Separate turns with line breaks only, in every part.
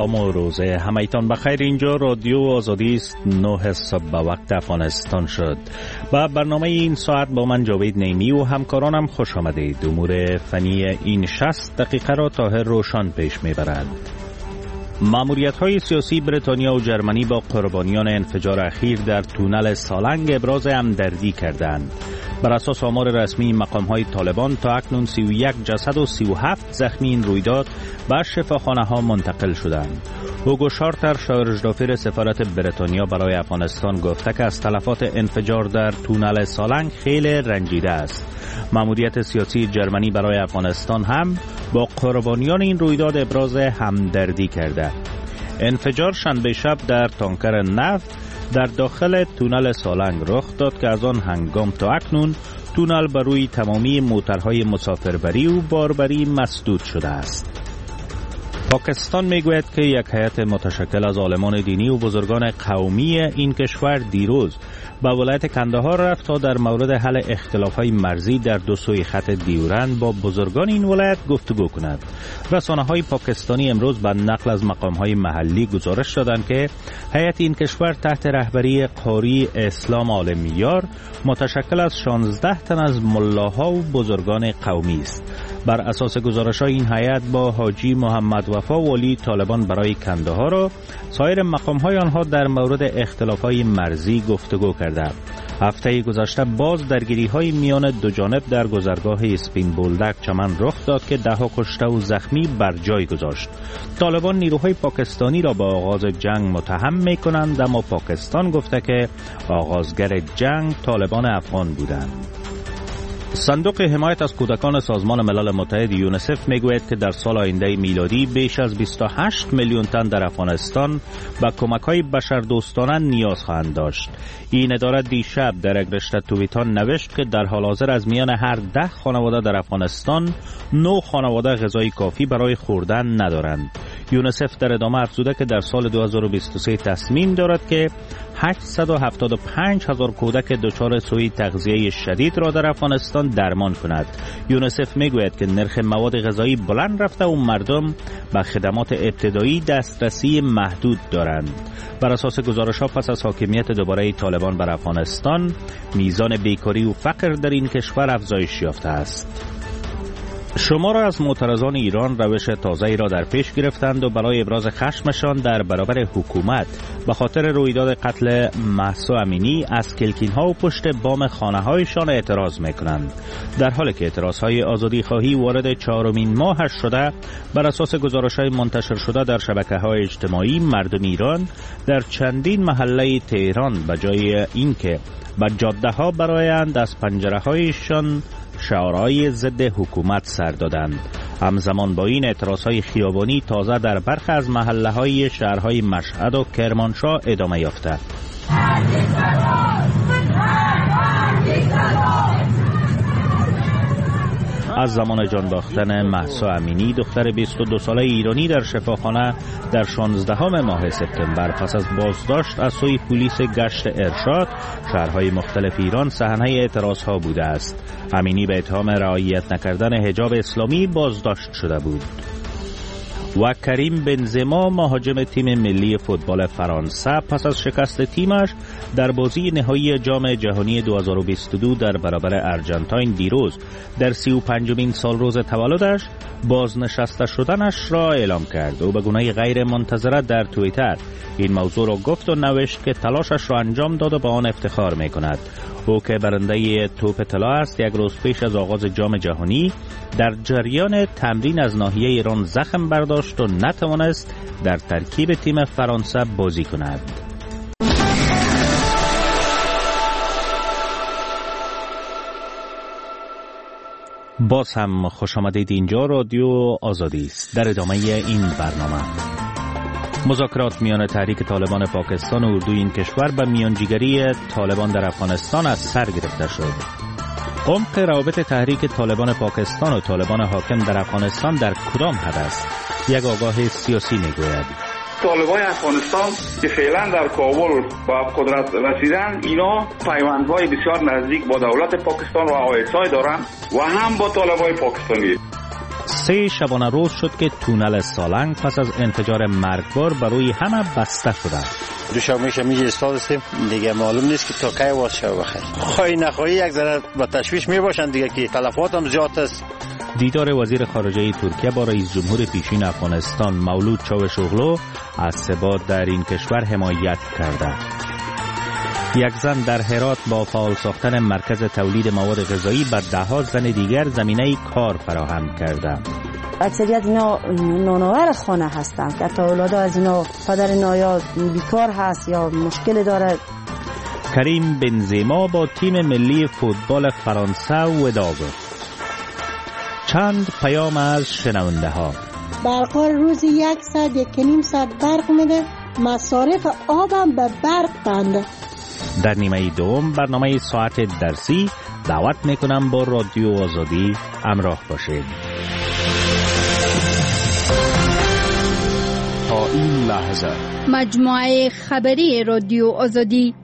سلام و روزه همایتان بخیر. اینجا رادیو آزادی است. 9 صبح به وقت افغانستان شد. با برنامه این ساعت با من جاوید نیمی و همکارانم خوش آمدید. امور فنی این 60 دقیقه را طاهر روشان پیش میبرد. ماموریت‌های سیاسی بریتانیا و جرمنی با قربانیان انفجار اخیر در تونل سالنگ ابراز همدردی کردند. بر اساس آمار رسمی مقام‌های طالبان تا اکنون 31 جسد و 37 زخمی این رویداد به شفاخانه‌ها منتقل شدند. هوگو شارتر شارژدافیر سفارت بریتانیا برای افغانستان گفته که از تلفات انفجار در تونل سالنگ خیلی رنجیده است. ماموریت سیاسی جرمنی برای افغانستان هم با قربانیان این رویداد ابراز همدردی کرده. انفجار شنبه شب در تانکر نفت در داخل تونل سالنگ رخ داد که از آن هنگام تا اکنون تونل بر روی تمامی موترهای مسافربری و باربری مسدود شده است. پاکستان میگوید که یک هیئت متشکل از عالمان دینی و بزرگان قومی این کشور دیروز به ولایت کندهار رفت تا در مورد حل اختلاف‌های مرزی در دو سوی خط دیورند با بزرگان این ولایت گفتگو کند. رسانه‌های پاکستانی امروز به نقل از مقام‌های محلی گزارش دادند که هیئت این کشور تحت رهبری قاری اسلام عالمیار متشکل از 16 تن از ملاها و بزرگان قومی است. بر اساس گزارش‌های این هیئت با حاجی محمد وفا ولی طالبان برای کندهار و سایر مقام‌های آنها در مورد اختلاف‌های مرزی گفتگو کردند. هفته گذشته باز درگیری‌های میان دو جانب در گذرگاه اسپین بولدک چمن رخ داد که 10 کشته و زخمی بر جای گذاشت. طالبان نیروهای پاکستانی را با آغاز جنگ متهم می‌کنند، اما پاکستان گفته که آغازگر جنگ طالبان افغان بودند. صندوق حمایت از کودکان سازمان ملل متحد یونیسف میگوید که در سال آینده میلادی بیش از 28 میلیون تن در افغانستان به کمک‌های بشردوستانه نیاز خواهند داشت. این اداره دیشب در یک رشته توییتان نوشت که در حال حاضر از میان هر 10 خانواده در افغانستان 9 خانواده غذای کافی برای خوردن ندارند. یونیسف در ادامه افزوده که در سال 2023 تصمیم دارد که 875,000 کودک دچار سوء تغذیه شدید را در افغانستان درمان کند. یونیسف میگوید که نرخ مواد غذایی بلند رفته و مردم به خدمات ابتدایی دسترسی محدود دارند. بر اساس گزارش‌ها پس از حاکمیت دوباره طالبان بر افغانستان، میزان بیکاری و فقر در این کشور افزایش یافته است. شمار از معترضان ایران روش تازه‌ای را در پیش گرفتند و برای ابراز خشمشان در برابر حکومت به خاطر رویداد قتل مهسا امینی از کلکین‌ها و پشت بام خانه‌هایشان اعتراض می‌کنند. در حالی که اعتراض‌های آزادی‌خواهی وارد 4مین ماهش شده، بر اساس گزارش‌های منتشر شده در شبکه‌های اجتماعی، مردم ایران در چندین محله تهران به جای اینکه به جاده‌ها برآیند، از پنجره‌هایشان شعارهای ضد حکومت سر دادند. همزمان با این اعتراضهای خیابانی تازه در برخی از محله‌های شهرهای مشهد و کرمانشاه ادامه یافته. از زمان جان باختن مهسا امینی، دختر 22 ساله ایرانی در شفاخانه در 16 ماه سپتامبر پس از بازداشت از سوی پلیس گشت ارشاد، شهرهای مختلف ایران صحنه اعتراضها بوده است. امینی به اتهام رعایت نکردن حجاب اسلامی بازداشت شده بود. و کریم بنزما، مهاجم تیم ملی فوتبال فرانسه، پس از شکست تیمش در بازی نهایی جام جهانی 2022 در برابر ارژانتین دیروز در 35مین سالروز تولدش بازنشسته شدنش را اعلام کرد. او به گونه غیر منتظره در توییتر این موضوع را گفت و نوشت که تلاشش را انجام داد و به آن افتخار می کند. او که برنده توپ طلا است، یک روز پیش از آغاز جام جهانی در جریان تمرین از ناحیه ایران زخم برداشت و نتوانست در ترکیب تیم فرانسه بازی کند. باز هم خوش آمدید. اینجا رادیو آزادی است. در ادامه این برنامه، مذاکرات میان تحریک طالبان پاکستان و اردوی این کشور به میانجیگری طالبان در افغانستان از سر گرفته شد. عمق روابط تحریک طالبان پاکستان و طالبان حاکم در افغانستان در کدام حد است؟ یک آگاه سیاسی میگوید
طالبان افغانستان که فعلا در کابل با قدرت رسیدن، اینا پیوندهای بسیار نزدیک با دولت پاکستان و آیسای دارند و هم با طالبان پاکستانی.
3 شبانه روز شد که تونل سالنگ پس از انفجار مرگبار برای همه بسته شده.
دوشنبه میشه استاد هستیم دیگه، معلوم نیست که تا کی واس شو بخیر. خواهی نخواهی یک ذره با تشویش میباشن دیگه که تلفات هم زیاد است.
دیدار وزیر خارجه ترکیه با رئیس جمهور پیشین افغانستان مولود چاوشوغلو از ثبات در این کشور حمایت کرده. یک زن در هرات با فعال ساختن مرکز تولید مواد غذایی بر ده‌ها زن دیگر زمینه کار فراهم کرده.
اکثریت اینا نانآور خانه هستند که تا اولاد از اینا پدر اینا یا بیکار هست یا مشکل داره.
کریم بنزما با تیم ملی فوتبال فرانسه وداع گفت. چند پیام از شنونده ها.
برقرار روزی 1 ساعت 1.5 ساعت برق میده، مصارف آبم به برق بنده.
در نیمه دوم برنامه ساعت درسی دعوت میکنم با رادیو آزادی همراه باشید.
تا این لحظه
مجموعه خبری رادیو آزادی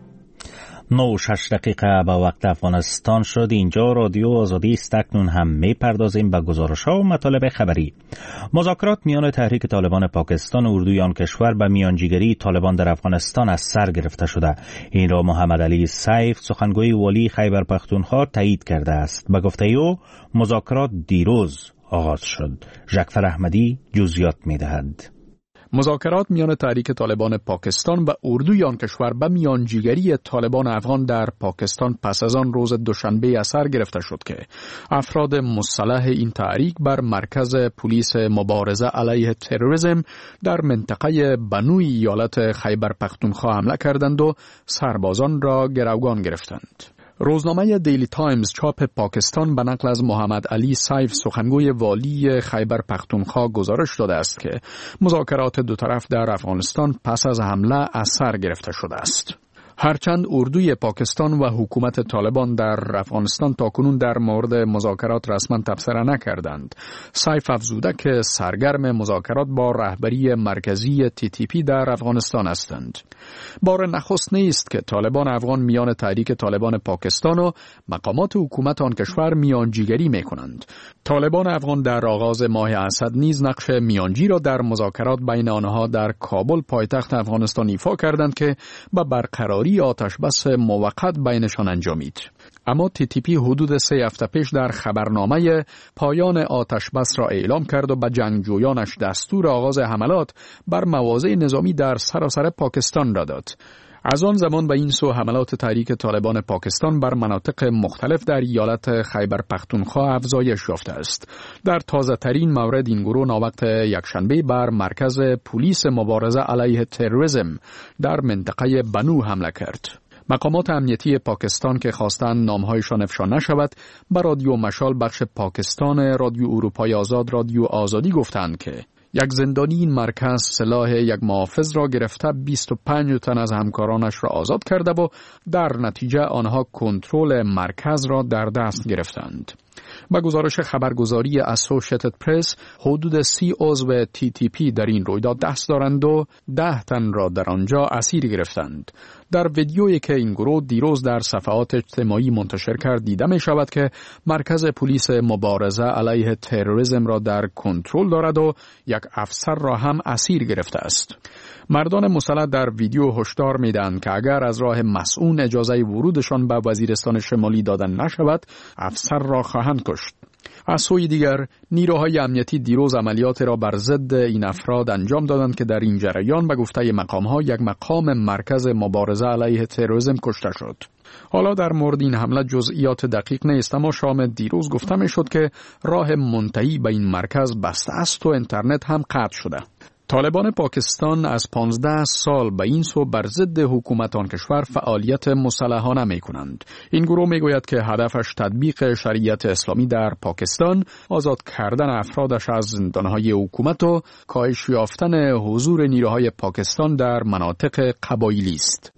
9:06 به وقت افغانستان شد. اینجا رادیو آزادی است. اکنون هم میپردازیم به گزارش‌ها و مطالب خبری. مذاکرات میان تحریک طالبان پاکستان و اردوی آن کشور به میانجیگری طالبان در افغانستان از سر گرفته شده. این را محمد علی سیف سخنگوی والی خیبر پختونخوا تایید کرده است. به گفته او مذاکرات دیروز آغاز شد. ژکفر احمدی جزئیات میدهد.
مذاکرات میان تحریک طالبان پاکستان و اردوی آن کشور به میانجیگری طالبان افغان در پاکستان پس از آن روز دوشنبه از سر گرفته شد که افراد مسلح این تحریک بر مرکز پلیس مبارزه علیه تروریسم در منطقه بنوی ایالت خیبر پختونخوا حمله کردند و سربازان را گروگان گرفتند. روزنامه دیلی تایمز چاپ پاکستان به نقل از محمد علی سیف سخنگوی والی خیبر پختونخوا گزارش داده است که مذاکرات دو طرف در افغانستان پس از حمله از سر گرفته شده است. هرچند اردوی پاکستان و حکومت طالبان در افغانستان تاکنون در مورد مذاکرات رسما تبصره نکردند، سیف افزوده که سرگرم مذاکرات با رهبری مرکزی TTP در افغانستان هستند. بار نخست نیست که طالبان افغان میان تحریک طالبان پاکستان و مقامات حکومت آن کشور میانجیگری میکنند. طالبان افغان در آغاز ماه اسد نیز نقش میانجی را در مذاکرات بین آنها در کابل پایتخت افغانستان ایفا کردند که به برقراری آتش بس موقت بینشان انجامید. اما TTP حدود 3 هفته پیش در خبرنامه پایان آتش بس را اعلام کرد و به جنگجویانش دستور آغاز حملات بر مواضع نظامی در سراسر پاکستان را داد. از آن زمان به این سو حملات تحریک طالبان پاکستان بر مناطق مختلف در ایالت خیبر پختونخوا افزایش یافته است. در تازه ترین مورد این گروه ناوقت یکشنبه بر مرکز پلیس مبارزه علیه تروریسم در منطقه بنو حمله کرد. مقامات امنیتی پاکستان که خواستند نامهایشان افشا نشود به رادیو مشال بخش پاکستان رادیو اروپای آزاد رادیو آزادی گفتند که یک زندانی این مرکز سلاح یک محافظ را گرفته 25 تن از همکارانش را آزاد کرده و در نتیجه آنها کنترل مرکز را در دست گرفتند. با گزارش خبرگزاری اسوسییتد پرس حدود 30 عضو TTP در این رویداد دست دارند و 10 تن را در آنجا اسیر گرفتند. در ویدیویی که این گروه دیروز در صفحات اجتماعی منتشر کرد دیده می شود که مرکز پلیس مبارزه علیه تروریسم را در کنترل دارد و یک افسر را هم اسیر گرفته است. مردان مسلح در ویدیو هشدار میدهند که اگر از راه مسئول اجازه ورودشان به وزیرستان شمالی دادن نشود، افسر را خواهند کشت. از سوی دیگر نیروهای امنیتی دیروز عملیات را بر ضد این افراد انجام دادند که در این جریان به گفته مقام‌ها یک مقام مرکز مبارزه علیه تروریسم کشته شد. حالا در مورد این حمله جزئیات دقیق نیست، اما شام دیروز گفته میشد که راه منتهی به این مرکز بسته است و اینترنت هم قطع شده. طالبان پاکستان از 15 سال به این سو بر ضد حکومت آن کشور فعالیت مسلحانه می کنند. این گروه می گوید که هدفش تطبیق شریعت اسلامی در پاکستان، آزاد کردن افرادش از زندانهای حکومت و کاهش یافتن حضور نیروهای پاکستان در مناطق قبایلی است.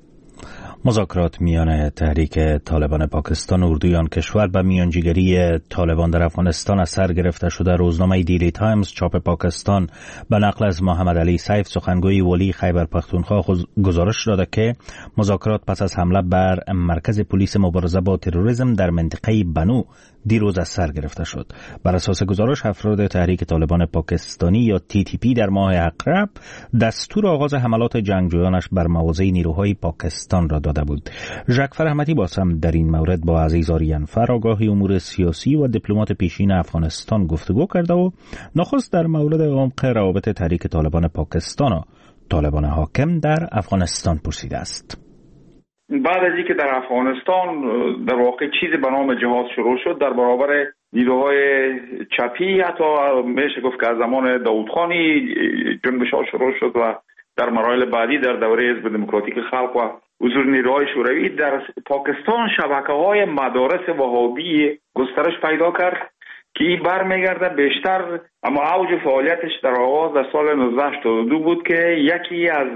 مذاکرات میان تحریک طالبان پاکستان و اردوی آن کشور به میانجیگری طالبان در افغانستان از سر گرفته شده. روزنامه دیلی تایمز چاپ پاکستان به نقل از محمد علی سیف سخنگوی والی خیبر پختونخوا گزارش داده که مذاکرات پس از حمله بر مرکز پلیس مبارزه با تروریسم در منطقه بنو دیروز از سر گرفته شد. بر اساس گزارش افراد تحریک طالبان پاکستانی یا TTP در ماه اقرب دستور آغاز حملات جنگجویانش بر مواضع نیروهای پاکستان را داده بود. ژاک احمدی باز هم در این مورد با عزیز آریانفر آگاه امور سیاسی و دیپلمات پیشین افغانستان گفتگو کرده و نخست در مورد عمق روابط تحریک طالبان پاکستان و طالبان حاکم در افغانستان پرسیده است.
بعد از اینکه در افغانستان در واقع چیزی به نام جهاد شروع شد در برابر نیروهای چپی، حتی میشه گفت که از زمان داودخانی جنبش‌ها شروع شد و در مراحل بعدی در دوره حزب دموکراتیک خلق و حضور نیروهای شوروی در پاکستان شبکه‌های مدارس وهابی گسترش پیدا کرد که این برمیگرده بیشتر، اما اوج فعالیتش در آغاز در سال 1982 بود که یکی از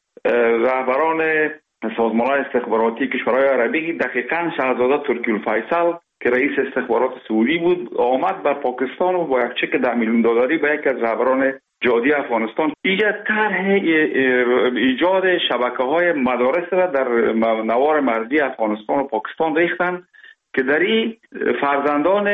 رهبران سازمان‌های استخباراتی کشورهای عربی دقیقاً شاهزاده ترکی الفیصل که رئیس استخبارات سعودی بود آمد بر پاکستان و با یک چک $10 میلیون به یکی از رهبران جهادی افغانستان طرح ایجاد شبکه‌های مدارس را در نوار مرزی افغانستان و پاکستان ریختند که در این فرزندان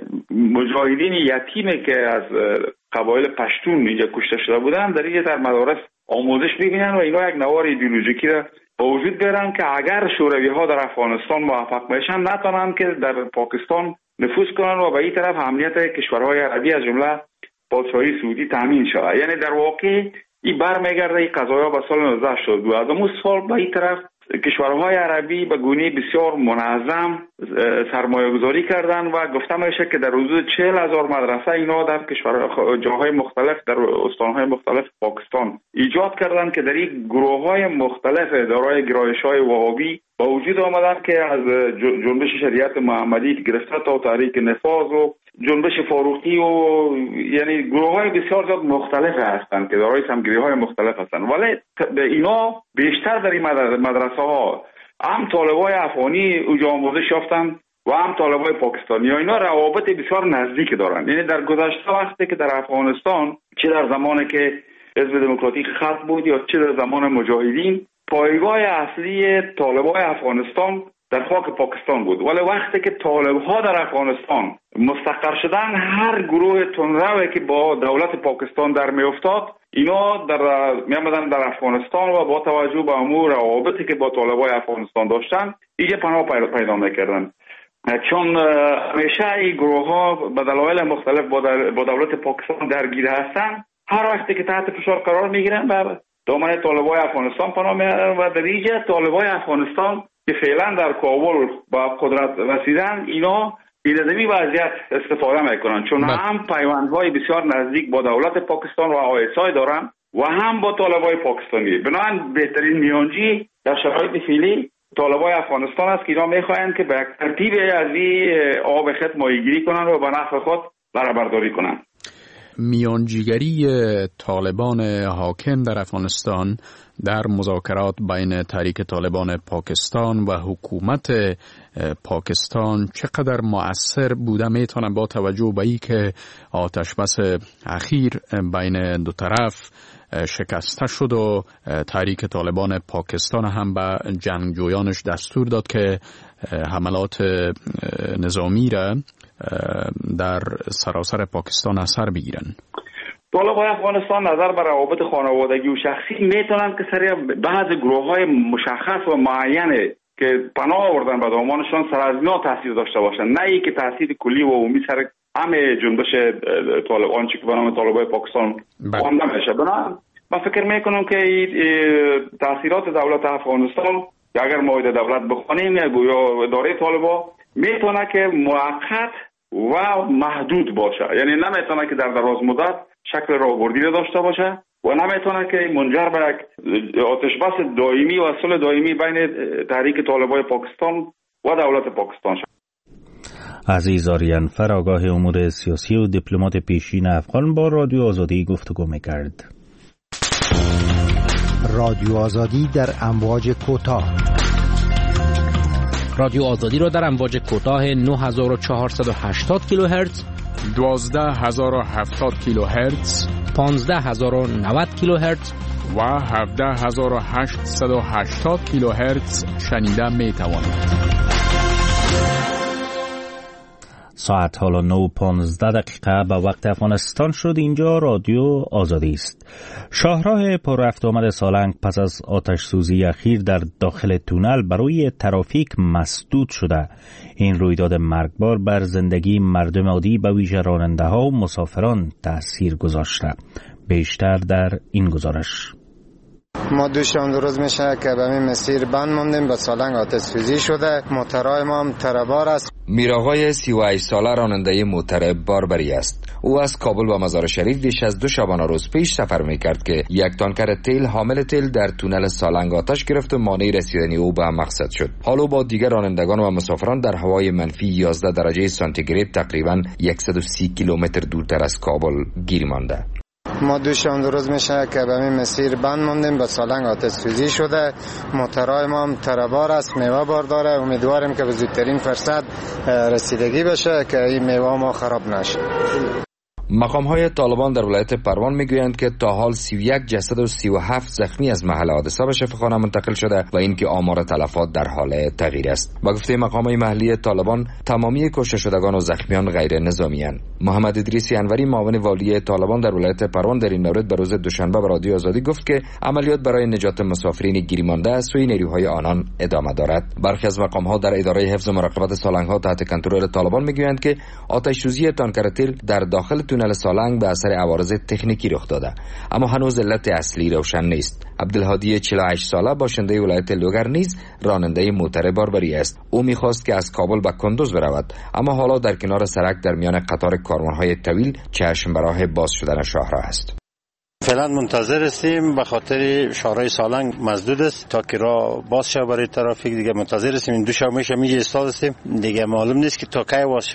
مجاهدین یتیمی که از قبایل پشتون اینجا کشته شده بودند در اینجا در مدارس آموزش ببینن و اینا یک نوار ایدئولوژیکی را با وجود بیارن که اگر شوروی ها در افغانستان موفق میشن نتونن که در پاکستان نفوذ کنن و به این طرف امنیت کشورهای عربی از جمله پادشاهی سعودی تامین شود. یعنی در واقع این برمیگرده این قضایا به سال 1982. از اون سال به این طرف کشورهای عربی به گونه بسیار منظم سرمایه گذاری کردن و گفته میشه که در حدود 40,000 مدرسه اینا در جاهای مختلف در استانهای مختلف پاکستان ایجاد کردن که در این گروه‌های مختلف دارای گرایش‌های وهابی با وجود آمدن که از جنبش شریعت محمدی گرفته تا تحریک نفاذ و جنبش فاروقی و یعنی گروه‌های بسیار زیاد مختلف هستند که دارای سمگری‌های مختلف هستند، ولی اینا بیشتر در این مدرسه‌ها هم طالبای افغانی اونجا آموزش یافتند و هم طالبای پاکستانی. اینا روابط بسیار نزدیک دارند. یعنی در گذشته وقتی که در افغانستان چه در زمانی که حزب دموکراتیک خلق بود یا چه در زمان مجاهدین پایگاه اصلی طالبای افغانستان در خاک پاکستان بود، ولی وقتی که طالب‌ها در افغانستان مستقر شدن هر گروه تندروی که با دولت پاکستان در میافتاد اینا در میامدن در افغانستان و با توجه به امور روابطی که با طالبای افغانستان داشتن اینجا پناه پیدا میکردن، چون همیشه این گروه‌ها به دلایل مختلف با دولت پاکستان درگیر هستن. هر وقتی که تحت فشار قرار میگیرن و دامن طالبای افغانستان پناه میبرن و در اینجا طالبای افغانستان که فعلا در کابل با قدرت رسیدن اینا از این وضعیت استفاده میکنن، چون هم پیوندهای بسیار نزدیک با دولت پاکستان و ISI دارن و هم با طالبای پاکستانی. بنابراین بهترین میانجی در شرایط فعلی طالبای افغانستان است که اینا میخواهند که به ترتیب از این آب خط ماهیگیری کنن و به نفع خود برابرداری کنن.
میانجیگری طالبان حاکم در افغانستان در مذاکرات بین تحریک طالبان پاکستان و حکومت پاکستان چقدر مؤثر بوده میتونه با توجه به اینکه آتش بس اخیر بین دو طرف شکسته شد و تحریک طالبان پاکستان هم به جنگجویانش دستور داد که حملات نظامی را در سراسر پاکستان اثر بگیرن.
طالبان افغانستان نظر بر روابط خانوادگی و شخصی میتونن که سر بعض گروه‌های مشخص و معینه که پناه آوردن به دامانشان سر از اینا تاثیر داشته باشن، نه ای که تاثیر کلی و عمومی سر همه جنبش طالبان چی که به نام طالبای پاکستان خوانده میشه. بنابراین من فکر میکنم که تاثیرات دولت افغانستان اگر ما دولت بخوانیم یا گویا اداره طالبان میتونه که موقت و محدود باشه، یعنی نمیتونه که در دراز مدت شکل راهبردی داشته باشه و نمیتونه که منجر به یک آتش بس دائمی و صلح دائمی بین تحریک طالبای پاکستان و دولت پاکستان شد.
عزیز آریانفر آگاه امور سیاسی و دیپلمات پیشین افغان با رادیو آزادی گفتگو میکرد.
رادیو آزادی در امواج کوتاه.
رادیو آزادی را در امواج کوتاه 9480 کیلوهرتز،
12070 کیلوهرتز،
15090 کیلوهرتز
و 17880 کیلوهرتز شنیده می توانید.
ساعت حالا 9:15 به وقت افغانستان شد. اینجا رادیو آزادی است. شاهراه پر رفت آمد سالنگ پس از آتش سوزی اخیر در داخل تونل برای ترافیک مسدود شده. این رویداد مرگبار بر زندگی مردم عادی به ویژه راننده ها و مسافران تأثیر گذاشته. بیشتر در این گزارش.
ما دوشنبه روز میشه که به این مسیر بند موندیم، به سالنگ آتش سوزی شده. موترهای ما هم تربار است.
میرآقای 38 ساله راننده موتر باربری است. او از کابل به مزار شریف بیش از 2 شبانه روز پیش سفر میکرد که یک تانکر تیل حامل تیل در تونل سالنگ آتش گرفت و مانع رسیدن او به مقصد شد. حالا با دیگر رانندگان و مسافران در هوای منفی 11 درجه سانتیگراد تقریباً 130 کیلومتر دورتر از کابل گیر مانده.
ما دوشنبه روز میشه که به این مسیر بند موندیم، به سالنگ آتش سوزی شده. موترهای ما هم تربار است، میوه بار داره. امیدواریم که به زودترین فرصت رسیدگی بشه که این میوه ما خراب نشه.
مقام‌های طالبان در ولایت پروان میگویند که تا حال 31 جسد و 37 زخمی از محل حادثه به شفاخانه منتقل شده و اینکه آمار تلفات در حال تغییر است. با گفته مقام‌های محلی طالبان، تمامی کشته شدگان و زخمیان غیر نظامی اند. محمد ادریسی انوری، معاون والی طالبان در ولایت پروان، در این مورد به روز دوشنبه به رادیو آزادی گفت که عملیات برای نجات مسافرین گیریمانده از سوی نیروهای آنان ادامه دارد. برخی از مقام‌ها در اداره حفظ و مراقبت سالنگ‌ها تحت کنترل طالبان میگویند که آتش سوزی تانکر تیل در داخل تونل سالنگ به اثر عوارض تکنیکی رخ داده، اما هنوز علت اصلی روشن نیست. عبدالهادی 48 ساله باشنده ولایت لوگر نیز راننده موتر باربری است. او می‌خواست که از کابل به کندوز برود، اما حالا در کنار سرک در میان قطار کاروان‌های طویل چشم به راه باز شدن شاهراه است.
فعلا منتظر هستیم، به خاطر شاهراه سالنگ مسدود است تا که راه باز شه برای ترافیک. دیگه منتظر هستیم. این دو شب میشه میگه ایستاد هستیم، دیگه معلوم نیست که تا کی باز شه.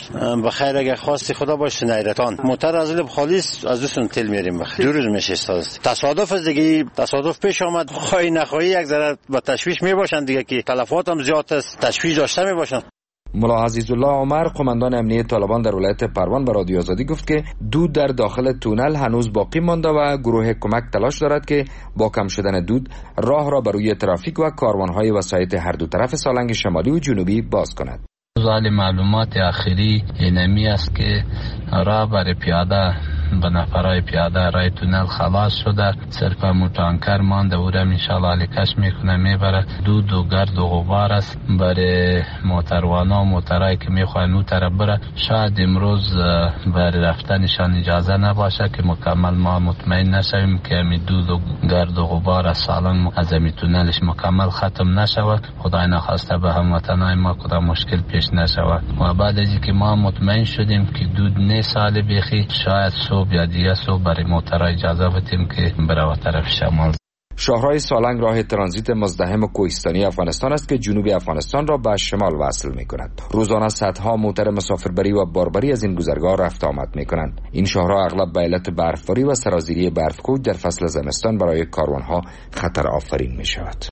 بخیر اگه خواستی خدا باشه نیرتان. موتر از لب خالیس از دوستون تل میاریم. بخیر 2 روز میشه ایستاد است. تصادف از دیگه تصادف پیش آمد. خواهی نخواهی یک ذره با تشویش میباشن دیگه که تلفات هم زیاد است، تشویش داشته میباشن.
ملا عزیزالله عمر، قماندان امنیه طالبان در ولایت پروان، به رادیو آزادی گفت که دود در داخل تونل هنوز باقی مانده و گروه کمک تلاش دارد که با کم شدن دود راه را بر روی ترافیک و کاروان‌های وسایط هر دو طرف سالنگ شمالی و جنوبی باز کند.
زال معلومات آخری اینمی است که راه برای پیاده به نفرای پیاده رای تونل خلاص شده. صرف تانکر مانده و ان شاء الله علیکش میکنه میبره. دود و گرد و غبار است برای موتروانا و موترایی که میخواین اون طرف بره. شاید امروز برای رفتنشان اجازه نباشه که مکمل ما مطمئن نشویم که می دود و گرد و غبار از سالنگ از این تونلش مکمل ختم نشود. خدای نخواسته به هموطنای ما کدام مشکل پیش نشود. و بعد از اینکه ما مطمئن شدیم که دود نیست سال بیخی، شاید صبح یا دیگه صبح برای موترها اجازه بدیم که بره طرف شمال.
شاهراه سالنگ راه ترانزیت مزدحم و کوهستانی افغانستان است که جنوب افغانستان را به شمال وصل می کند. روزانه صدها موتر مسافربری و باربری از این گذرگاه رفت آمد می کنند. این شاهراه اغلب به علت برفباری و سرازیری برفکوب در فصل زمستان برای کاروانها خطر آفرین می شود.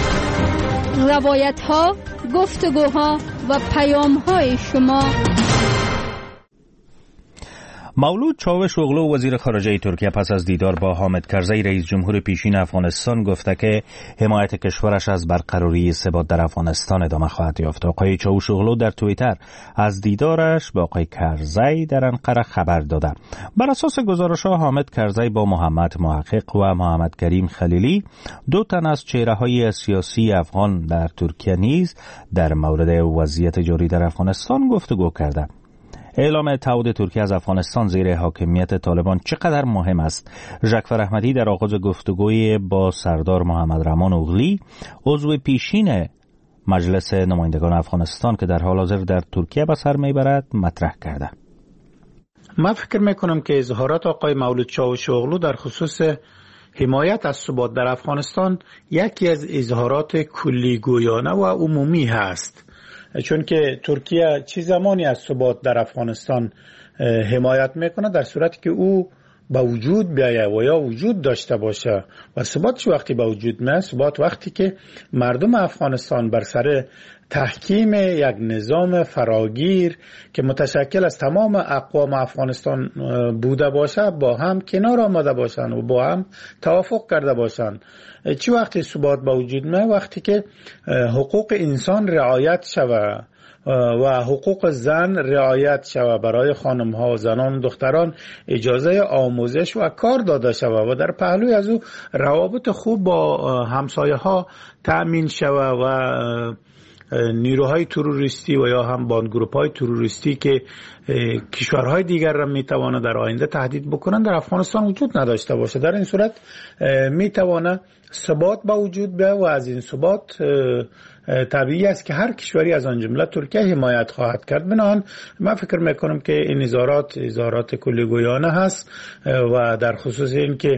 روایت ها، گفتگوها و پیام های شما.
مولود چاوش اوغلو، وزیر خارجه ترکیه، پس از دیدار با حامد کرزی رئیس جمهور پیشین افغانستان گفته که حمایت کشورش از برقراری ثبات در افغانستان ادامه خواهد یافت. آقای چاوش اوغلو در توییتر از دیدارش با آقای کرزی در انقره خبر داده. بر اساس گزارش‌ها حامد کرزی با محمد محقق و محمد کریم خلیلی، 2 تن از چهره‌های سیاسی افغان در ترکیه نیز در مورد وضعیت جاری در افغانستان گفتگو کردند. اعلام تعهد ترکیه از افغانستان زیر حاکمیت طالبان چقدر مهم است؟ ژکفر احمدی در آغاز گفتگوی با سردار محمد رحمان اوغلی، عضو پیشین مجلس نمایندگان افغانستان که در حال حاضر در ترکیه به سر میبرد، مطرح کرده.
من فکر میکنم که اظهارات آقای مولود چاوش اوغلو در خصوص حمایت از ثبات در افغانستان یکی از اظهارات کلیگویانه و عمومی هست، چون که ترکیه چه زمانی از ثبات در افغانستان حمایت میکنه در صورتی که او به وجود بیایه و یا وجود داشته باشه. و ثبات چه وقتی به وجود میاد؟ ثبات وقتی که مردم افغانستان بر سر تحکیم یک نظام فراگیر که متشکل از تمام اقوام افغانستان بوده باشه با هم کنار آمده باشن و با هم توافق کرده باشن. چه وقتی ثبات به وجود میاد؟ وقتی که حقوق انسان رعایت شود و حقوق زن رعایت شود، برای خانم ها و زنان و دختران اجازه آموزش و کار داده شود و در پهلوی از او روابط خوب با همسایه ها تأمین شود و نیروهای تروریستی و یا هم باندگروپ های تروریستی که کشورهای دیگر را میتوانه در آینده تهدید بکنن در افغانستان وجود نداشته باشه. در این صورت میتوانه ثبات با وجود بیاید و از این ثبات طبیعی است که هر کشوری از آن جمله ترکیه حمایت خواهد کرد. بنابراین من فکر میکنم که این اظهارات کلیگویانه هست و در خصوص این که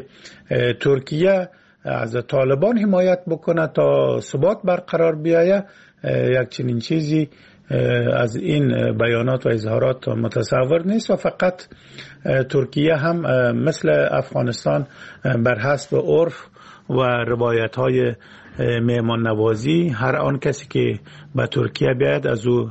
ترکیه از طالبان حمایت بکنه تا ثبات برقرار بیاید، یک چنین چیزی از این بیانات و اظهارات متصور نیست و فقط ترکیه هم مثل افغانستان بر حسب عرف و روایت های مهمان نوازی هر آن کسی که به ترکیه بیاید از او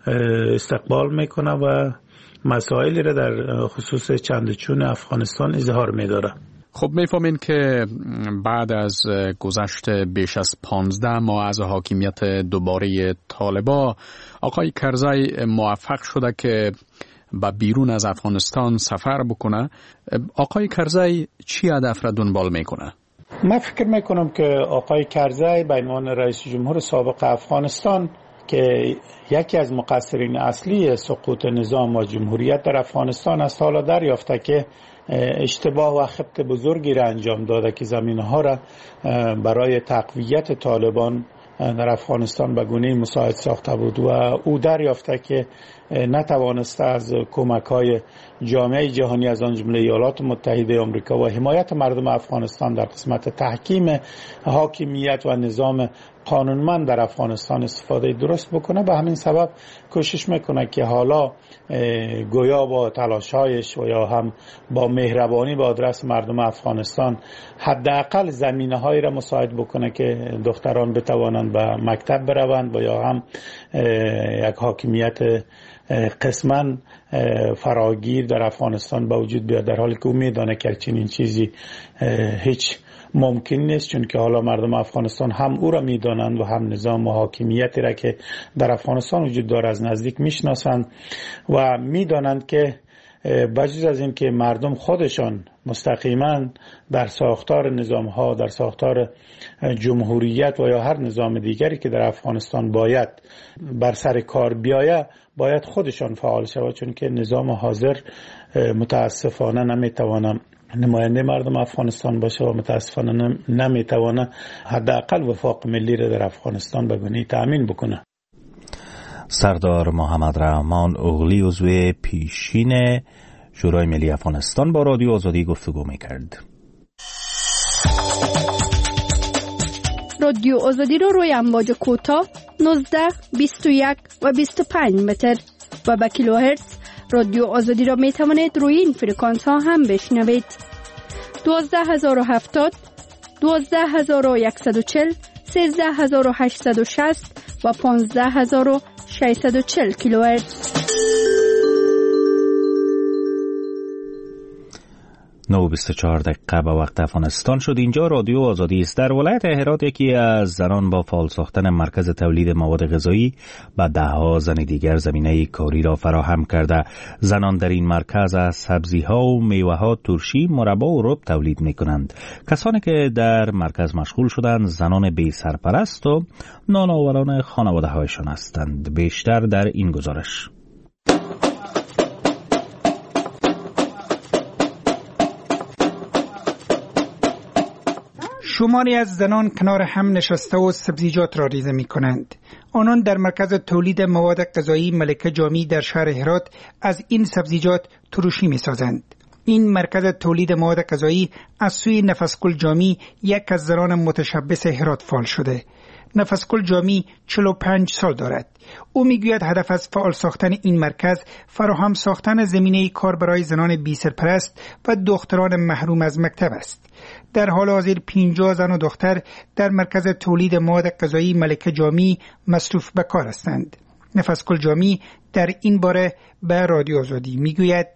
استقبال میکنه و مسائلی را در خصوص چندچون افغانستان اظهار میداره.
خب میفهمین که بعد از گذشت بیش از 15 ماه از حاکمیت دوباره طالبان، آقای کرزی موفق شده که به بیرون از افغانستان سفر بکنه. آقای کرزی چی هدف را دنبال میکنه؟
من فکر میکنم که آقای کرزی به عنوان رئیس جمهور سابق افغانستان که یکی از مقصرین اصلی سقوط نظام و جمهوریت در افغانستان است، حالا دریافته که اشتباه و خبط بزرگی را انجام داده که زمینه‌ها را برای تقویت طالبان در افغانستان به گونه‌ای مساعد ساخته بود و او دریافته که نتوانسته از کمک‌های جامعه جهانی از آن جمله ایالات متحده آمریکا و حمایت مردم افغانستان در قسمت تحکیم حاکمیت و نظام قانونمند در افغانستان استفاده درست بکنه. به همین سبب کوشش میکنه که حالا گویا با تلاش‌هایش و یا هم با مهربانی به آدرس مردم افغانستان حداقل زمینه‌هایی را مساعد بکنه که دختران بتوانند به مکتب بروند و یا هم یک حاکمیت قسماً فراگیر در افغانستان به وجود بیاد، در حالی که او میدانه که چنین چیزی هیچ ممکن نیست، چون که حالا مردم افغانستان هم او را میدانند و هم نظام و حاکمیتی را که در افغانستان وجود داره از نزدیک میشناسند و میدانند که بجز از این که مردم خودشان مستقیما در ساختار نظام ها، در ساختار جمهوریت و یا هر نظام دیگری که در افغانستان باید بر سر کار بیاید، باید خودشان فعال شود، چون که نظام حاضر متاسفانه نمیتوانم نماینده مردم افغانستان باشه و متاسفانه نمیتوانه حداقل وفاق ملی را در افغانستان به گونه‌ای تأمین بکنه.
سردار محمد رحمان اوغلی عضو پیشین شورای ملی افغانستان با رادیو آزادی گفتگو میکرد.
رادیو آزادی رو روی امواج کوتاه 19, 21 و 25 متر و به کیلوهرتز رادیو آزادی را می توانید روی این فرکانس ها هم بشنوید. 12070 12140 13860 و 15640 کیلوهرتز.
9:24 به وقت افغانستان شد. اینجا رادیو آزادی است. در ولایت هرات یکی از زنان با فعال ساختن مرکز تولید مواد غذایی به دهها زن دیگر زمینه کاری را فراهم کرده. زنان در این مرکز از سبزی‌ها و میوه‌ها ترشی، مربا و رب تولید می‌کنند. کسانی که در مرکز مشغول شدند زنان بی سرپرست و نانآوران خانواده‌هایشان هستند. بیشتر در این گزارش.
شماری از زنان کنار هم نشسته و سبزیجات را ریزه می کنند. آنان در مرکز تولید مواد غذایی ملکه جامی در شهر هرات از این سبزیجات ترشی می سازند. این مرکز تولید مواد غذایی از سوی نفسگل جامی یک از زنان متشبث هرات فعال شده. نفسگل جامی 45 سال دارد. او میگوید هدف از فعال ساختن این مرکز فراهم ساختن زمینه کار برای زنان بی سرپرست و دختران محروم از مکتب است. در حال حاضر 50 زن و دختر در مرکز تولید مواد غذایی ملکه جامی مصروف به کار هستند. نفسگل جامی در این باره به رادیو آزادی میگوید: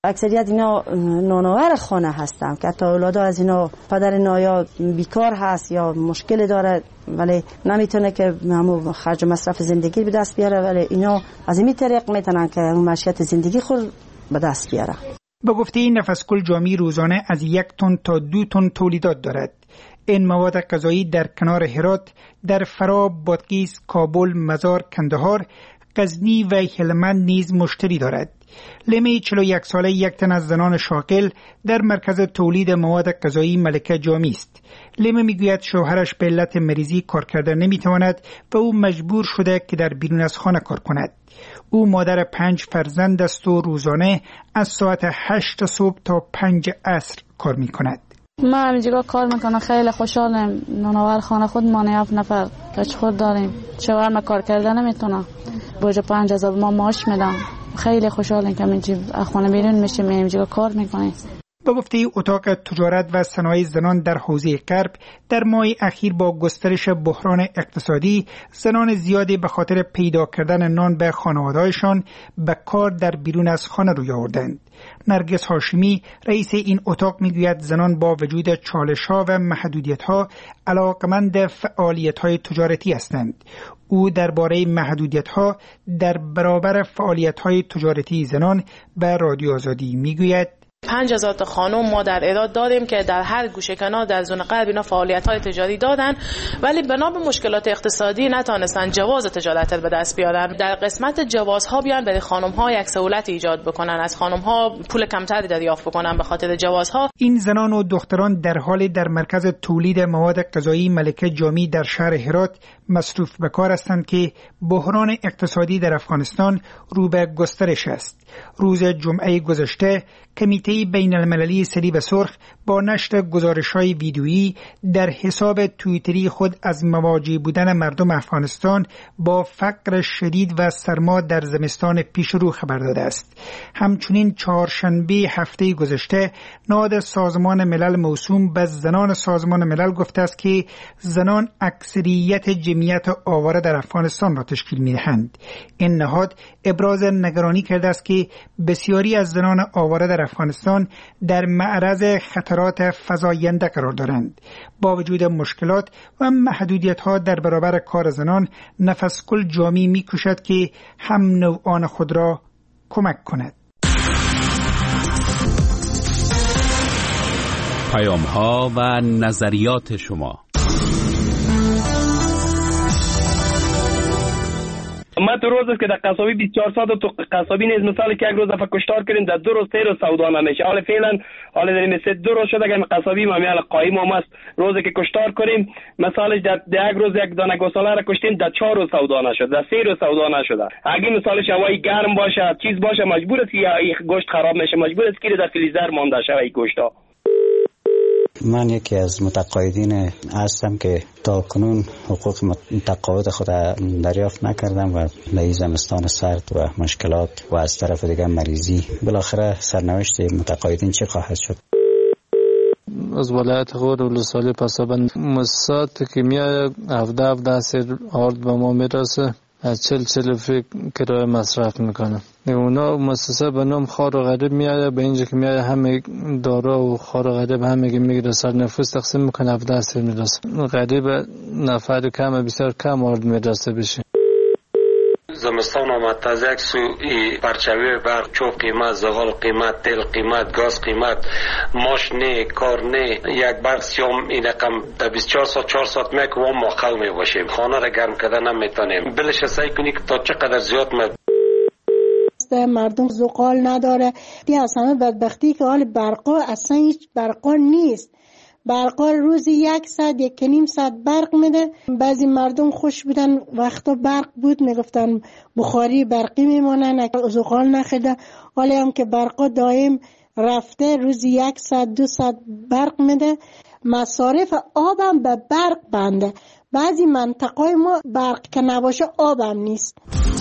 اکثریت اینا نانآور خانه هستن که حتی اولادا از اینا پدر نایا بیکار هست یا مشکل داره ولی نمیتونه که همون خرج و مصرف زندگی به دست بیاره، ولی اینا از این طریق میتونن که اون معیشت زندگی خود به دست بیاره.
به گفته نفسگل جامی روزانه از 1 تن تا 2 تن تولیدات دارد. این مواد غذایی در کنار هرات، در فرا، بادغیس، کابل، مزار، کندهار، غزنی و هلمند نیز مشتری دارد. لیمه 41 ساله یک تن از زنان شاغل در مرکز تولید مواد غذایی ملکه جامی است. لیمه میگوید شوهرش به علت مریضی کار کرده نمیتواند و او مجبور شده که در بیرون از خانه کار کند. او مادر 5 فرزند است و روزانه از ساعت 8 صبح تا 5 عصر کار میکند.
ما همینجا کار میکنم، خیلی خوشحالم. نانآور خانه خود ما 7 نفر بچه خود داریم. شوهر ما کار کرده نمیتونه، بوجه 5000 ما معاش میدم. خیلی خوشحالم که اینجا خانه بیرون میشیم، اینجا کار میکنیم.
به گفته اتاق تجارت و صنایع زنان در حوزه غرب در ماه اخیر با گسترش بحران اقتصادی زنان زیادی به خاطر پیدا کردن نان به خانواده‌هایشان به کار در بیرون از خانه روی آوردند. نرگس هاشمی رئیس این اتاق میگوید زنان با وجود چالش‌ها و محدودیت‌ها علاقمند فعالیت‌های تجارتی هستند. او درباره محدودیت‌ها در برابر فعالیت‌های تجارتی زنان به رادیو آزادی میگوید
5000 تا خانم ما در اعداد داریم که در هر گوشه کنار در زون غرب اینا فعالیت‌های تجاری دادن، ولی بنا به مشکلات اقتصادی نتونستن جواز تجارت به دست بیارن. در قسمت جوازها بیان برای خانم‌ها یک سهولت ایجاد بکنن، از خانم‌ها پول کمتری دریافت بکنن به خاطر جوازها.
این زنان و دختران در حال در مرکز تولید مواد غذایی ملکه جامی در شهر هرات مصروف به کار هستند که بحران اقتصادی در افغانستان رو به گسترش است. روز جمعه گذشته کمیته بین المللی صلیب سرخ با نشر گزارش‌های ویدیویی در حساب توییتری خود از مواجه بودن مردم افغانستان با فقر شدید و سرما در زمستان پیش رو خبر داده است. همچنین چهارشنبه هفته گذشته نهاد سازمان ملل موسوم به زنان سازمان ملل گفته است که زنان اکثریت جمعیت آواره در افغانستان را تشکیل می‌دهند. این نهاد ابراز نگرانی کرده است که بسیاری از زنان آواره در افغانستان در معرض خطرات فزاینده قرار دارند. با وجود مشکلات و محدودیت‌ها در برابر کار زنان، نفسگل جامی می‌کوشد که هم نوعان خود را کمک کند.
پیام‌ها و نظریات شما.
ما تو روز است که در قصابی 24 ساعت تو قصابی نیز مثال که یک روز دفعه کشتار کردیم در 2 روز 3 روز سودا نمیشه. حالا فعلا حالا در این 2 روز شده که قصابی ما میال قایم هم است. روزی که کشتار کنیم مثالش در یک روز یک دانه گوساله را کشتیم در 4 روز سودا نشد، در 3 روز سودا نشده. اگه مثالش هوای گرم باشه چیز باشه مجبور است که این گوشت خراب میشه، مجبور است که در فریزر مانده شه این گوشتا.
من یکی از متقاعدین هستم که تا کنون حقوق تقاعد خود دریافت نکردم و در زمستان سرد و مشکلات و از طرف دیگه مریضی بالاخره سرنوشت متقاعدین چه خواهد شد؟
از ولایت غور ولسوالی پسابند مساعد که میاد 17 سر آرد به ما میرسه، از 40 فکر کرایه مصرف میکنه. اونا مؤسسه به نام خار و غریب میاد، به اینجا که میاد همه دارا و خار و غریب همه میگیره سر نفوس تقسیم میکنه 17 سر میرسه. غریب نفر کم بسیار کم آرد میرسه بشه.
زمستان آمد از یک سو پرچوی برق چوب قیمت، زغال قیمت، تیل قیمت، گاز قیمت، ماش نه، کار نه، یک برق سیام این رقم در 24 ساعت 4 ساعت میک و ما خل می باشیم، خانه را گرم کردن نمیتونیم. بلش سعی کنی که تا چقدر زیاد
مردم زغال نداره. دی اصلا بدبختی که حال برقا اصلا هیچ برقا نیست. برقا روزی 1 ساعت 1.5 ساعت برق میده. بعضی مردم خوش بودن وقتا برق بود میگفتن بخاری برقی میمونن، زغال نخیده. حالا هم که برقا دائم رفته روزی 1 ساعت 2 ساعت برق میده. مصارف آبم به برق بنده. بعضی منطقه ما برق که نباشه آبم نیست.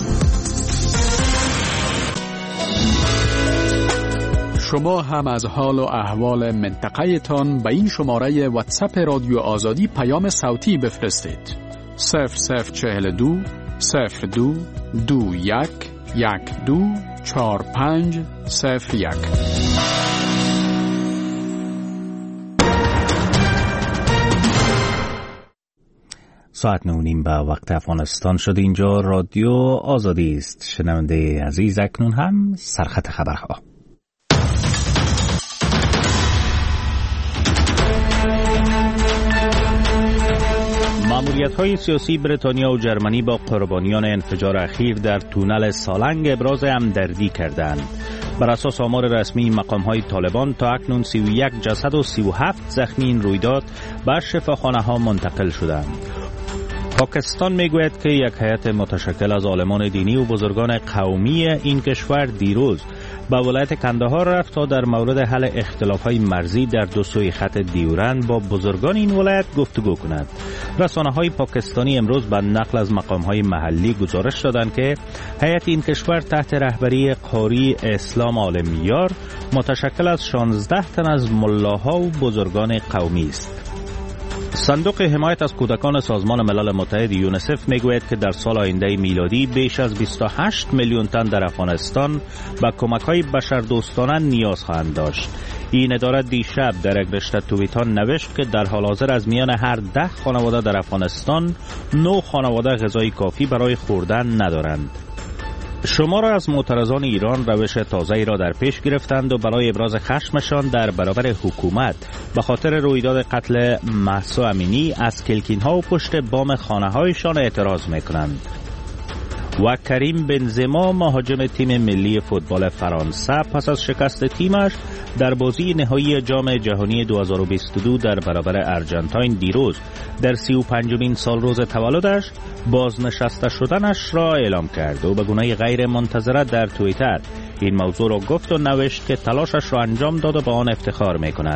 شما هم از حال و احوال منطقه تان به این شماره واتساپ رادیو آزادی پیام صوتی بفرستید. 0042 02 21 12 4501.
ساعت 9:30 به وقت افغانستان شد. اینجا رادیو آزادی است. شنونده عزیز، اکنون هم سرخط خبرها. ماموریت‌های سیاسی بریتانیا و جرمنی با قربانیان انفجار اخیر در تونل سالنگ ابراز همدردی کردند. بر اساس آمار رسمی مقام‌های طالبان تا اکنون 31 جسد و 37 زخمی این رویداد به شفاخانه‌ها منتقل شدند. پاکستان میگوید که یک هیئت متشکل از عالمان دینی و بزرگان قومی این کشور دیروز به ولایت کندهار رفت تا در مورد حل اختلاف‌های مرزی در دو سوی خط دیورند با بزرگان این ولایت گفتگو کند. رسانه‌های پاکستانی امروز به نقل از مقام‌های محلی گزارش دادند که هیئت این کشور تحت رهبری قاری اسلام عالمیار متشکل از 16 تن از ملاها و بزرگان قومی است. صندوق حمایت از کودکان سازمان ملل متحد یونیسف میگوید که در سال آینده میلادی بیش از 28 میلیون تن در افغانستان به کمک‌های بشردوستانه نیاز خواهند داشت. این اداره دیشب در یک رشته توییت‌ها نوشت که در حال حاضر از میان هر 10 خانواده در افغانستان 9 خانواده غذای کافی برای خوردن ندارند. شمار از معترضان ایران روش تازه‌ای را در پیش گرفتند و برای ابراز خشمشان در برابر حکومت به خاطر رویداد قتل مهسا امینی از کلکین‌ها و پشت بام خانه‌هایشان اعتراض می‌کنند. و کریم بنزما مهاجم تیم ملی فوتبال فرانسه پس از شکست تیمش در بازی نهایی جام جهانی 2022 در برابر ارژانتین دیروز در 35مین سالروز تولدش بازنشسته شدنش را اعلام کرد و به گونه غیر منتظره در توییتر این موضوع را گفت و نوشت که تلاشش را انجام داد و به آن افتخار می‌کند.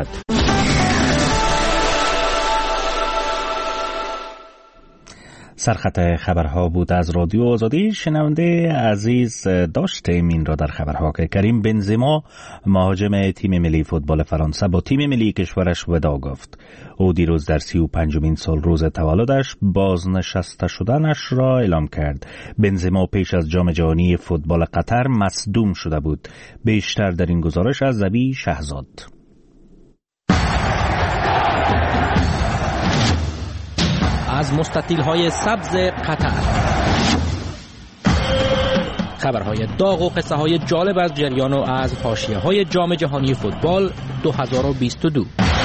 سرخط خبرها بود از رادیو آزادی. شنونده عزیز، داشتیم این را در خبرها که کریم بنزما مهاجم تیم ملی فوتبال فرانسه با تیم ملی کشورش وداع گفت. او دیروز در 35مین سالروز تولدش بازنشسته شدنش را اعلام کرد. بنزما پیش از جام جهانی فوتبال قطر مصدوم شده بود. بیشتر در این گزارش از زبی شهزاد.
از مستطیل‌های سبز قطر، خبرهای داغ و قصه‌های جالب از جریان و از حاشیه‌های جام جهانی فوتبال 2022.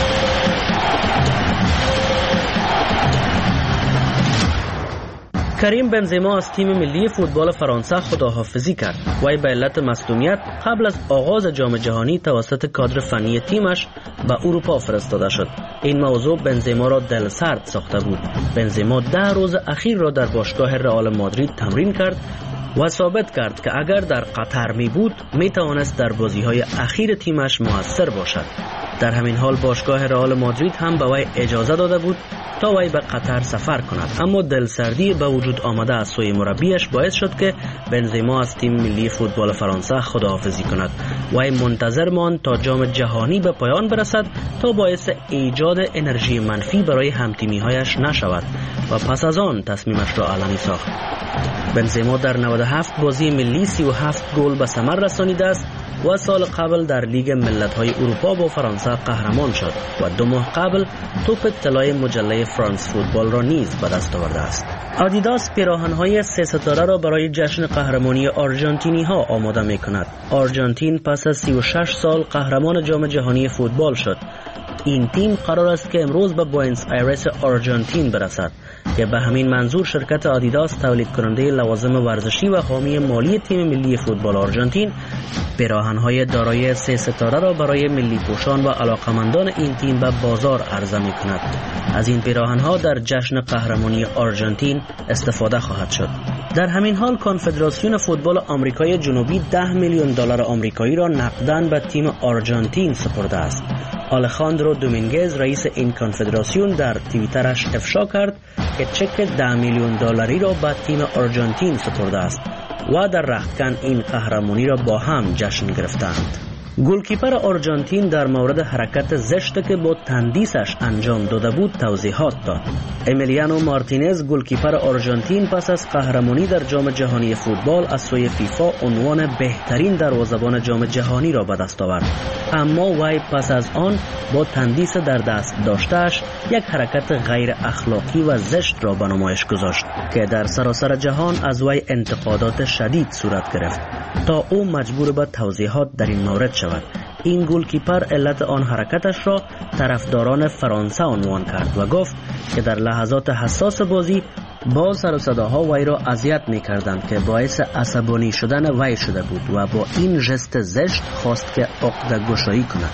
کریم بنزما از تیم ملی فوتبال فرانسه خداحافظی کرد. وی به علت مصدومیت قبل از آغاز جام جهانی توسط کادر فنی تیمش به اروپا فرستاده شد. این موضوع بنزما را دلسرد ساخته بود. بنزما 10 روز اخیر را در باشگاه رئال مادرید تمرین کرد و ثابت کرد که اگر در قطر می بود می توانست در بازی‌های اخیر تیمش موثر باشد. در همین حال باشگاه رئال مادرید هم به وی اجازه داده بود تا وی به قطر سفر کند، اما دلسردی به وجود آمده از سوی مربیش باعث شد که بنزما از تیم ملی فوتبال فرانسه خداحافظی کند. وی منتظر ماند تا جام جهانی به پایان برسد تا باعث ایجاد انرژی منفی برای همتیمی‌هایش نشود و پس از آن تصمیمش را علنی ساخت. بنزما در 97 بازی ملی 37 گل به ثمر رسانیده است و سال قبل در لیگ ملت‌های اروپا با فرانسه قهرمان شد و 2 ماه قبل توپ طلای مجله فرانس فوتبال را نیز به دست آورده است. آدیداس پیراهن‌های 3 ستاره را برای جشن قهرمانی آرژانتینی‌ها آماده می‌کند. آرژانتین پس از 36 سال قهرمان جام جهانی فوتبال شد. این تیم قرار است که امروز به بوئنوس آیرس آرژانتین برسد که به همین منظور شرکت آدیداس تولید کننده لوازم ورزشی و حامی مالی تیم ملی فوتبال آرژانتین پیراهن‌های دارای 3 ستاره را برای ملی پوشان و علاقمندان این تیم به بازار عرضه می‌کند. از این پیراهن‌ها در جشن قهرمانی آرژانتین استفاده خواهد شد. در همین حال کنفدراسیون فوتبال آمریکای جنوبی 10 میلیون دلار آمریکایی را نقداً به تیم آرژانتین سپرده است. آلخاندرو دومینگز رئیس این کنفدراسیون در توییترش افشا کرد که چک 10 میلیون دلاری را به تیم آرژانتین سپرده است و در رختکن این قهرمانی را با هم جشن گرفتند. گلکیپر آرژانتین در مورد حرکت زشتی که با تندیسش انجام داده بود توضیحات داد. امیلیانو مارتینز گلکیپر آرژانتین پس از قهرمانی در جام جهانی فوتبال از سوی فیفا عنوان بهترین دروازه‌بان جام جهانی را به دست آورد. اما وی پس از آن با تندیس در دست داشته‌اش یک حرکت غیر اخلاقی و زشت را به نمایش گذاشت که در سراسر جهان از وی انتقادات شدید صورت گرفت تا او مجبور به توضیحات در این مورد شود. این گلکیپر علت آن حرکتش را طرفداران فرانسه عنوان کرد و گفت که در لحظات حساس بازی با سر و صداها وی را اذیت می‌کردند که باعث عصبانی شدن وی شده بود و با این ژست زشت خواست که عقده گشایی کند.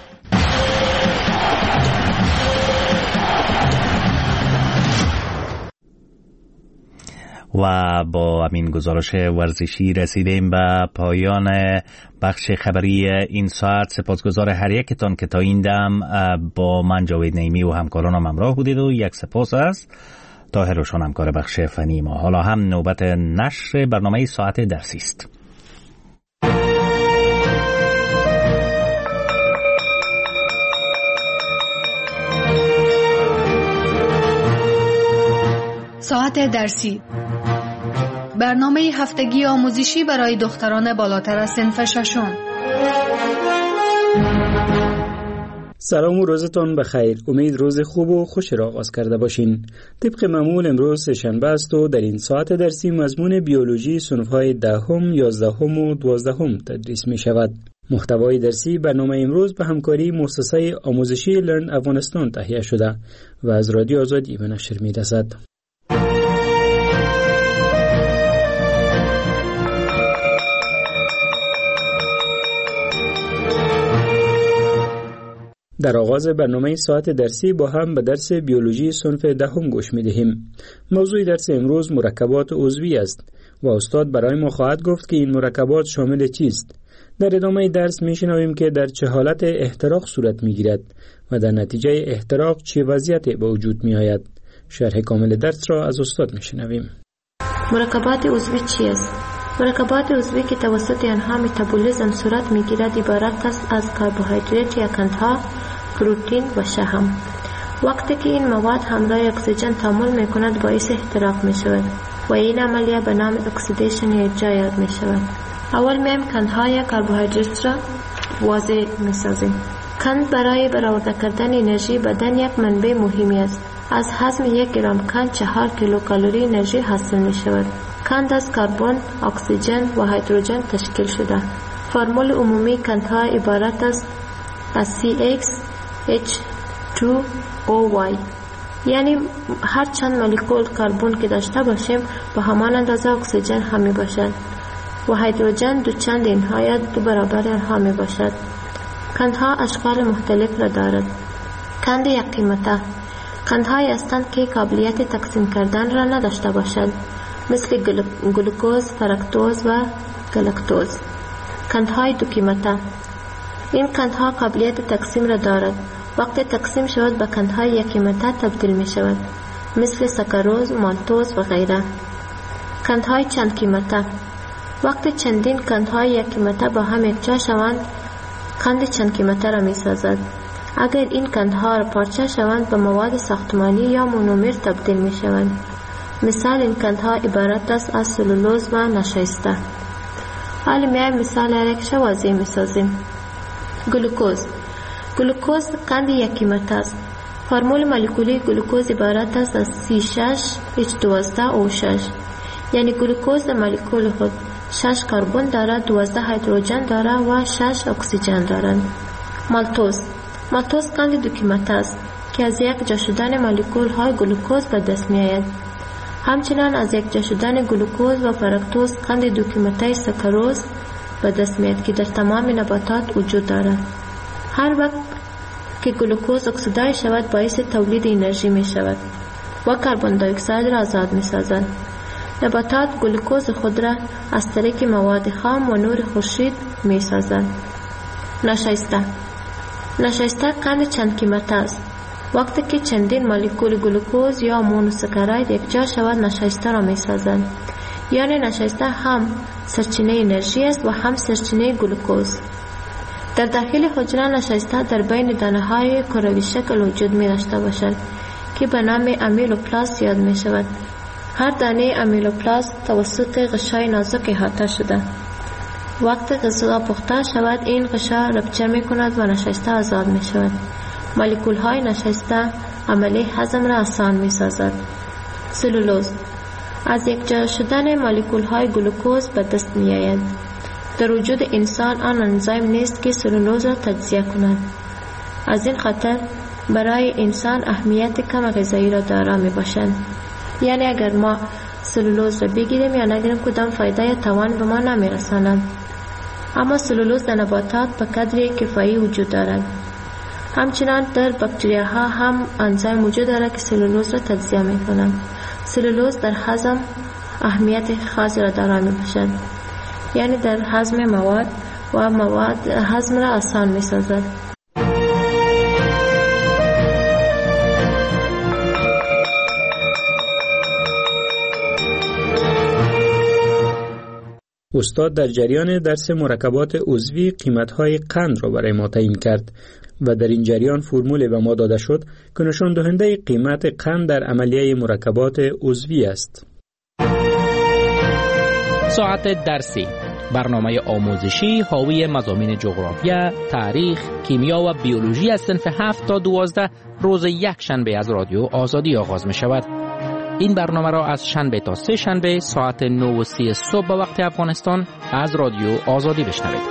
و با همین گزارش ورزشی رسیدیم به پایان بخش خبری این ساعت. سپاسگزار هر یکتان که تا این دم با من جاوید نعیمی و همکارانم همراه بودید و یک سپاس از طاهر روشن همکار بخش فنی ما. حالا هم نوبت نشر برنامه ساعت درسی است.
ساعت درسی، برنامه هفتگی آموزشی برای دختران بالاتر از صنف ششم.
سلام و روزتان بخیر. امید روز خوب و خوش را آغاز کرده باشین. طبق معمول امروز شنبه است و در این ساعت درسی مضمون بیولوژی صنف‌های 10، 11 و 12 تدریس می شود. محتوای درسی برنامه امروز به همکاری مؤسسه آموزشی لرن افغانستان تهیه شده و از رادیو آزادی به نشر می رسد. در آغاز برنامه ساعت درسی با هم به درس بیولوژی صنف 10 گوش می دهیم. موضوع درس امروز مرکبات عضوی است و استاد برای ما خواهد گفت که این مرکبات شامل چیست. در ادامه درس می شنویم که در چه حالت احتراق صورت می گیرد و در نتیجه احتراق چه وضعیتی به وجود می آید. شرح کامل درس را از استاد می شنویم.
مرکبات عضوی چی است؟ مرکبات عضوی که توسط آنها متابولیسم صورت می گیرد عبارت است از کربوهیدرات یا قندها، پروتئین و شحم. وقتی که این مواد همراه اکسیژن تعامل می کند باعث احتراق می شود و این عملیه به نام اکسیدیشن یا اجرا یاد می شود. اول میم قندها یا کربوهیدرات را واضح می سازیم. قند برای برآورده کردن انرژی بدن یک منبع مهمی است. از هضم 1 گرم قند 4 کیلوکالری انرژی حاصل می شود. قند از کربن، اکسیژن و هیدروژن تشکیل شده. فرمول عمومی قندها عبارت است از CXH2OY، یعنی هر چند مولکول کربن که داشته باشیم به همان اندازه اکسیژن هم می باشد و هیدروژن دو چند اینها یا 2 برابر آنها می باشد. قندها اشکال مختلف را دارد. قند یک قیمته قندهایی هستند که قابلیت تقسیم کردن را نداشته باشد، مثل گلوکوز، فرکتوز و گلاکتوز. قندهای دو قیمته این قندها قابلیت تقسیم را دارد. وقتی تقسیم شود به قندهای یک قیمته تبدیل می شود، مثل ساکاروز، مالتوز و غیره. قندهای چند قیمته وقتی چندین قندهای یک قیمته با هم یکجا شوند قند چند قیمته را می سازد. اگر این قندها را پارچه شوند به مواد ساختمانی یا مونومر تبدیل می شوند. مثال این قندها عبارت است از سلولوز و نشایسته. حالا میایم مثال یک واضح می سازیم. گلوکوز قند یک قیمت است. فرمول مولکولی گلوکوز عبارت است از C6H12O6، یعنی گلوکوز در مولکول خود 6 کربن دارد، 12 هیدروژن دارد و 6 اکسیژن دارد. مالتوز قند دو قیمت است که از یک جا شدن مولکول های گلوکوز به دست می آید. همچنان از یک جا شدن گلوکوز و فرکتوز قند دو قیمته ساکاروز به دست می آید که در تمام نباتات وجود دارد. هر وقت که گلوکوز اکسیدای شود باعث تولید انرژی می شود و کربن دی اکساید را آزاد می سازد. نباتات گلوکوز خود را از طریق مواد خام و نور خورشید می سازند. نشایسته قند چند قیمت است. وقتی که چندین مولکول گلوکوز یا مونوساکاراید یکجا شود نشایسته را می سازند. یعنی نشایسته هم سرچینه انرژی است و هم سرچینه گلوکوز. در داخل حجره نشسته در بین دانه های کروی شکل وجود می داشته باشند که به نام امیلوپلاست یاد می شود. هر دانه امیلوپلاست توسط غشای نازک احاطه شده. وقتی غذا پخته شود این غشا ربچه می کند و نشسته آزاد می شود. مولکول های نشسته عملی هضم را آسان می سازد. سلولوز از یک جا شدن مولکول های گلوکوز به دست می آید. در وجود انسان آن انزیم نیست که سلولوز را تجزیه کند. از این خاطر برای انسان اهمیت کم غذایی را دارا می باشند. یعنی اگر ما سلولوز را بگیریم یا نگیریم کدام فایده یا توان به ما نمی رساند. اما سلولوز در نباتات به قدری کفایی وجود دارد. همچنان در باکتریاها هم انزیم وجود دارد که سلولوز را تجزیه می کنند. سلولوز در هضم اهمیت خاصی را دارا می باشد. یعنی در هضم مواد و مواد هضم را آسان می سازد.
استاد در جریان درس مرکبات عضوی قیمت‌های قند را برای ما تعیین کرد و در این جریان فرمولی به ما داده شد که نشان دهنده قیمت قند در عملیه مرکبات عضوی است.
ساعت درسی، برنامه آموزشی حاوی مضامین جغرافیا، تاریخ، کیمیا و بیولوژی از صنف 7 تا 12 روز یک شنبه از رادیو آزادی آغاز می شود. این برنامه را از شنبه تا سه شنبه ساعت 9:30 صبح به وقت افغانستان از رادیو آزادی بشنوید.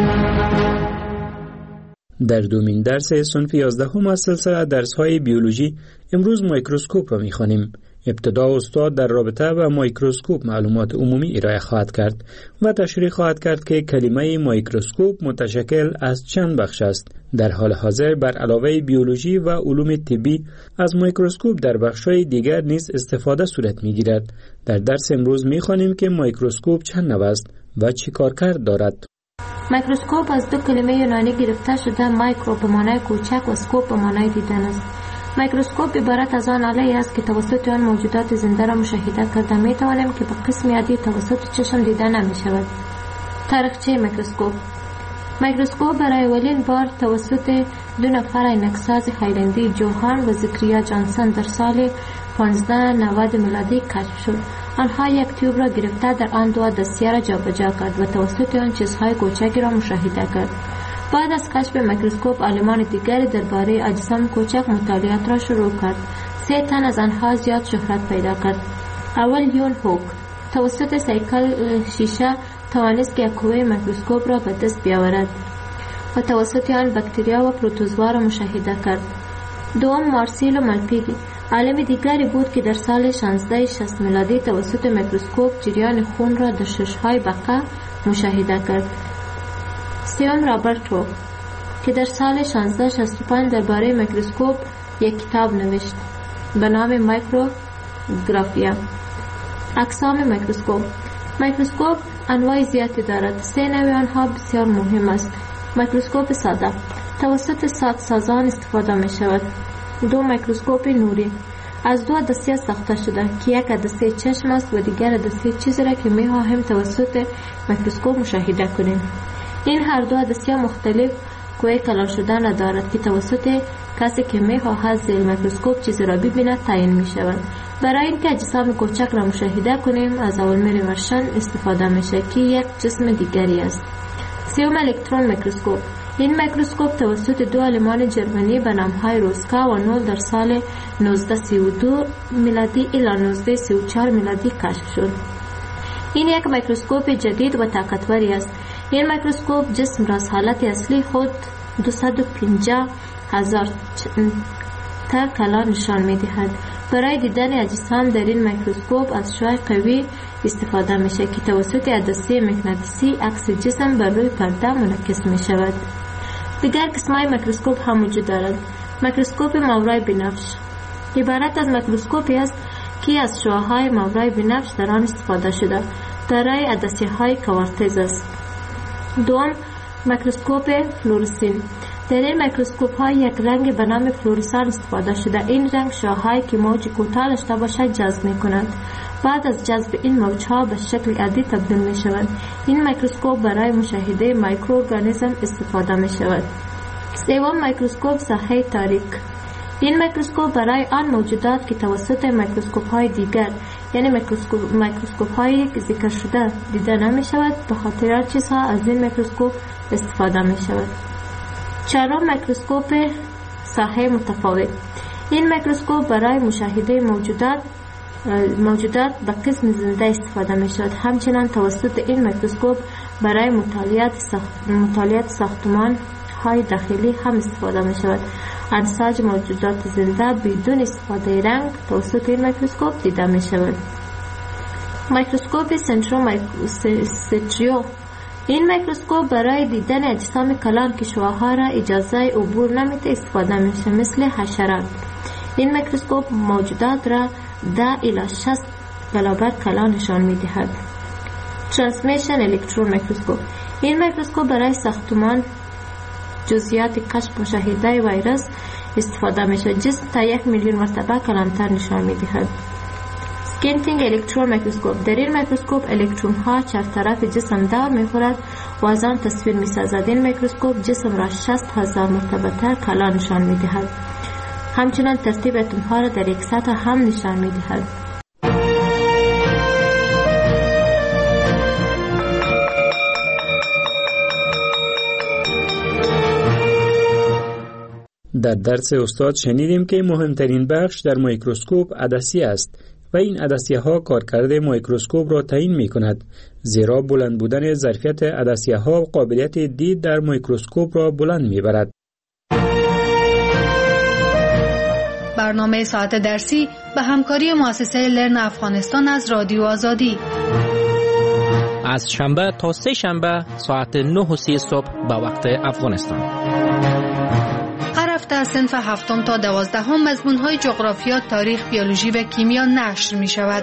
در دومین درس صنف 11 از سلسله درس‌های بیولوژی امروز میکروسکوپ را می‌خوانیم. ابتدا استاد در رابطه با میکروسکوپ معلومات عمومی ارائه خواهد کرد و تشریح خواهد کرد که کلمه میکروسکوپ متشکل از چند بخش است. در حال حاضر بر علاوه بیولوژی و علوم طبی از میکروسکوپ در بخش‌های دیگر نیز استفاده صورت می‌گیرد. در درس امروز می‌خوانیم که میکروسکوپ چند نوع است و چی کارکرد دارد.
میکروسکوپ از دو کلمه یونانی گرفته شده، مایکرو به معنای کوچک و اسکوپ به معنای دیدن است. میکروسکوپ عبارت از آن آله است که توسط آن موجودات زنده را مشاهده کرده می توانیم که به قسم عادی توسط چشم دیده نمی شود. تاریخچه میکروسکوپ برای اولین بار توسط دو نفر عینکساز هایلندی جوهان و زکریا جانسن در سال 1590 میلادی کشف شد. آنها یک تیوب را گرفته در آن دو دستیه را جابجا کرد و توسط آن چیزهای کوچکی را مشاهده کرد. بعد از کشف میکروسکوپ عالمان دیگری درباره اجسام کوچک مطالعات را شروع کرد. 3 تن از آنها زیاد شهرت پیدا کرد. اول یون هوک توسط سیکل شیشه توانست که قوه میکروسکوپ را به دست بیاورد و توسط آن باکتریا و پروتوزوا را مشاهده کرد. دوم مارسیلو مالپیگی عالم دیگری بود که در سال 1660 میلادی توسط میکروسکوپ جریان خون را در شش‌های بقا مشاهده کرد. سوم رابرت هوک که در سال 1665 درباره میکروسکوپ یک کتاب نوشت به نام مایکروگرافیا. اقسام میکروسکوپ انواع زیادی دارد. 3 نوع آنها بسیار مهم است. میکروسکوپ ساده توسط سازان استفاده می شود. 2 میکروسکوپ نوری از 2 دسته ساخته شده که یک دسته چشم است و دیگر دسته چیزی را که می خواهیم توسط میکروسکوپ مشاهده کنیم. این هر 2 دسته مختلف قوه کلان شدن دارد که توسط کسی که می خواهد زیر میکروسکوپ چیزی را ببیند تعیین می شود. برای اینکه اجسام کوچک را مشاهده کنیم از اولمر ورشن استفاده میشه که یک جسم دیگری است. سوم الکترون میکروسکوپ. این میکروسکوپ توسط 2 عالمان جرمنی به نامهای روسکا و نول در سال 1932 میلادی الی 1934 میلادی کشف شد. این یک میکروسکوپ جدید و طاقتوری است. این میکروسکوپ جسم را از حالت اصلی خود 250,000 تا کلا نشان می دهد. برای دیدن اجسام در این میکروسکوپ از شعاع قوی استفاده می شود که توسط عدسه مغناطیسی عکس جسم بر روی پرده منعکس می شود. دیگر قسم‌های میکروسکوپ هم وجود دارد. میکروسکوپ ماورای بنفش عبارت از میکروسکوپی است که از شعاع‌های ماورای بنفش در آن استفاده شده دارای عدسه‌های کوارتز است. دوم میکروسکوپ فلورسین. در این میکروسکوپ ها یک رنگ به نام فلورسان استفاده شده. این رنگ شعاع‌هایی که موج کوتاه داشته باشد جذب می‌کند بعد از جذب این موجها به شکل عادی تبدیل می شود. این میکروسکوپ برای مشاهده مایکروارگانیسم استفاده می شود. سوم، میکروسکوپ ساحه تاریک. این میکروسکوپ برای آن موجودات که توسط میکروسکوپ های دیگر یعنی میکروسکوپ های ذکر شده دیده نمی شود به خاطر چیزها از این میکروسکوپ استفاده می شود. چهارم، میکروسکوپ ساحه متفاوت. این میکروسکوپ برای مشاهده موجودات به قسم زنده استفاده می شود. همچنان توسط این میکروسکوپ برای مطالعات ساختمان های داخلی هم استفاده می شود. انساج موجودات زنده بدون استفاده رنگ توسط این میکروسکوپ دیده می شود. میکروسکوپ سنتریو. این میکروسکوپ برای دیدن اجسام کلان که شعاعها را اجازه عبور نمیده استفاده می شود، مثل حشرات. این میکروسکوپ موجودات را 10 الی 60 برابر کلان نشان می دهد. ترانسمیشن الکترون میکروسکوپ. این میکروسکوپ برای ساختمان جزئیات کشف مشاهده ویروس استفاده می شود. جسم تا 1 میلیون مرتبه کلانتر نشان می دهد. سکینتینگ الکترون میکروسکوپ. در این میکروسکوپ الکترون ها چهارطرف جسم دور می خورد و از آن تصویر می سازد. این میکروسکوپ جسم را 60,000 مرتبه تر کلان نشان می دهد. همچنان ترتیب اتم ها را در یک سطح هم نشان می دهد.
در درس استاد شنیدیم که مهمترین بخش در میکروسکوپ عدسیه است و این عدسیه ها کارکرد میکروسکوپ را تعیین می کند، زیرا بلند بودن ظرفیت عدسیه ها قابلیت دید در میکروسکوپ را بلند می برد.
برنامه ساعت درسی به همکاری مؤسسه لرن افغانستان از رادیو آزادی
از شنبه تا سه شنبه ساعت 9:30 صبح به وقت افغانستان.
هر هفته از صنف 7 تا 12 مضمون‌های جغرافیا، تاریخ، بیولوژی و کیمیا نشر می‌شود.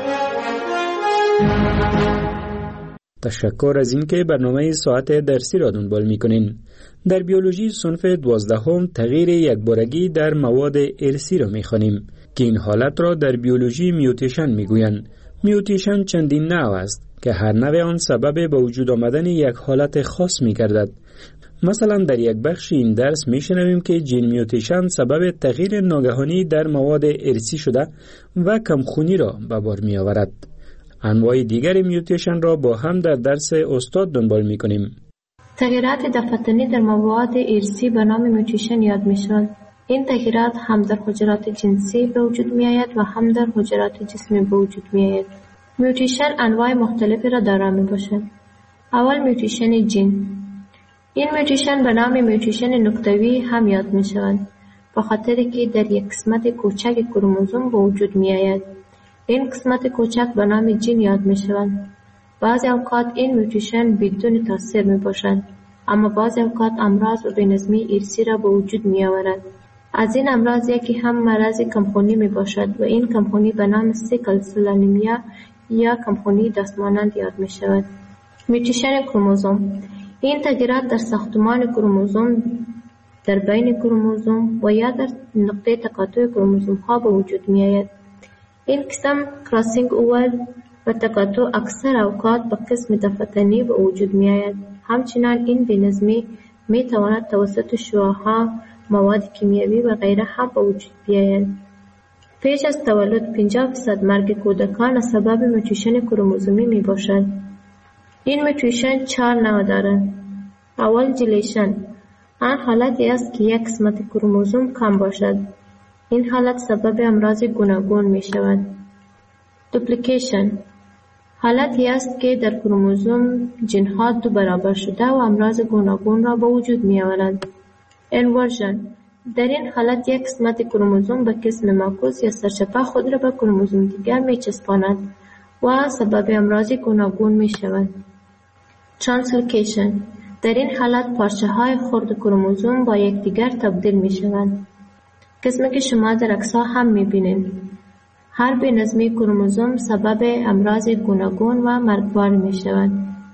تشکر از اینکه برنامه ساعت درسی را دنبال می‌کنین. در بیولوژی صنف 12 تغییر یکبارگی در مواد ارثی را می‌خوانیم که این حالت را در بیولوژی میوتیشن می‌گویند. میوتیشن چندین نوع است که هر نوع آن سبب به وجود آمدن یک حالت خاص می‌گردد. مثلا در یک بخش این درس میشنویم که جین میوتیشن سبب تغییر ناگهانی در مواد ارثی شده و کمخونی را به بار می آورد. انواع دیگر میوتیشن را با هم در درس استاد دنبال می کنیم.
تغییرات دفتنی در مواد ارثی به نام میوتیشن یاد می شود. این تغییرات هم در حجرات جنسی به وجود می آید و هم در حجرات جسمی به وجود می آید. میوتیشن انواع مختلفی را دارا می باشد. اول میوتیشن جین. این میوتیشن به نام میوتیشن نقطه‌ای هم یاد می شود به خاطر که در یک قسمت کوچک کروموزوم به وجود می آید. این قسمت کوچک به نام جین یاد می شود. بعضی اوقات این میوتیشن بدون تاثیر می باشد، اما بعضی اوقات امراض و بی‌نظمی ارثی را به وجود می آورد. از این امراض یکی هم مرض کمخونی می باشد و این کمخونی به نام سیکل سل انیمیا یا کمخونی دستمانند یاد می شود. میوتیشن کروموزوم. این تغییرات در ساختمان کروموزوم، در بین کروموزوم و یا در نقطه تقاطع کروموزوم ها به وجود می آید. این قسم کراسینگ اوور و تقاطع اکثر اوقات به قسم دفتنی به وجود می آید. همچنان این بی‌نظمی می تواند توسط شعاعها، مواد کیمیایی و غیره هم به وجود بیاید. پیش از تولد 50% مرگ کودکان سبب میوتیشن کروموزومی می باشد. این میوتیشن 4 نوع دارد. اول جلیشن. آن حالتی است که یک قسمت کروموزوم کم باشد. این حالت سبب امراض گوناگون می شود. دوپلیکیشن. حالتی است که در کروموزوم جنها 2 برابر شده و امراض گوناگون را به وجود می آورند. انورژن. در این حالت یک قسمت کروموزوم به قسم معکوس یا سرچپه خود را به کروموزوم دیگر می چسباند و سبب امراض گوناگون می شود. ترانسلوکیشن. در این حالت پارچه های خرد کروموزوم با یکدیگر تبدیل می شوند. قسمی که شما در عکس‌ها هم می بینید. هر بی‌نظمی کروموزوم سبب امراض گوناگون و مرگبار می شود.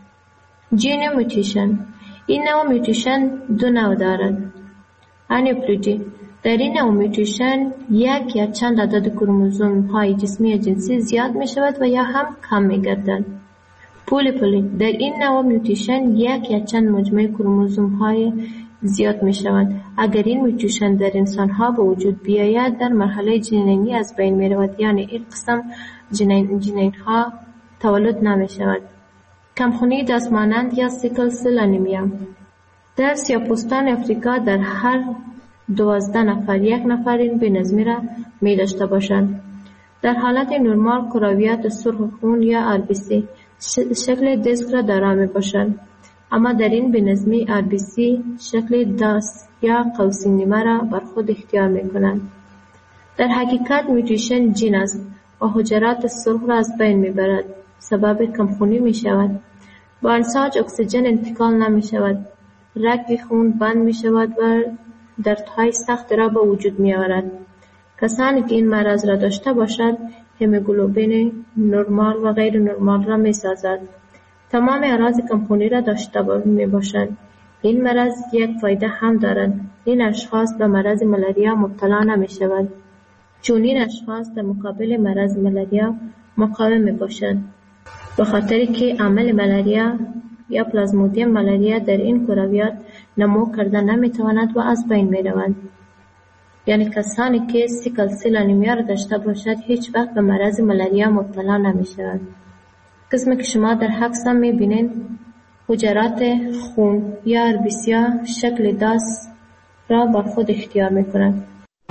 جین میوتیشن. این نوع میوتیشن 2 نوع دارد. انیوپلوژی. در این نوع میوتیشن یک یا چند عدد کروموزوم های جسمی جنسی زیاد می شود و یا هم کم می گردند. پولیپلید در این نوع میوتیشن یک یا چند مجموعه کروموزوم های زیاد می شوند. اگر این میوتیشن در انسان ها به وجود بیاید در مرحله جنینی از بین می رود، یعنی این قسم جنین ها تولد نمی شود. کمخونی دستمانند یا سیکل سل انیمیا. در سیاه‌پوستان افریقا در هر 12 نفر 1 نفر این بی‌نظمی را می داشته باشند. در حالت نرمال کرویات سرخ خون یا RBC شکل دیسک را دارا می باشند، اما در این بی‌نظمی RBC شکل داس یا قوسی نیمه را بر خود اختیار می کنند. در حقیقت میوتیشن جین است و حجرات سرخ را از بین می برد، سبب کمخونی می شود. با انساج اکسیژن انتقال نمی شود، رگ خون بند می شود و دردهای سخت را به وجود می آورد. کسانی که این مرض را داشته باشد هموگلوبین نرمال و غیر نرمال را می سازد. تمام اعراض کمخونی را داشته می باشند. این مرض یک فایده هم دارد. این اشخاص به مرض ملاریا مبتلا نمی شود، چون این اشخاص در مقابل مرض ملاریا مقاوم می باشند، به خاطری که عامل ملاریا یا پلازمودیم ملاریا در این کرویات نمو کرده نمی تواند و از بین می روند. یعنی کسانی که سیکل سل انیمیا را داشته باشد هیچ وقت به مرض ملاریا مبتلا نمی شوند. قسمی که شما در عکس می بینید حجرات خون یا RBC شکل داس را بر خود اختیار می کنند.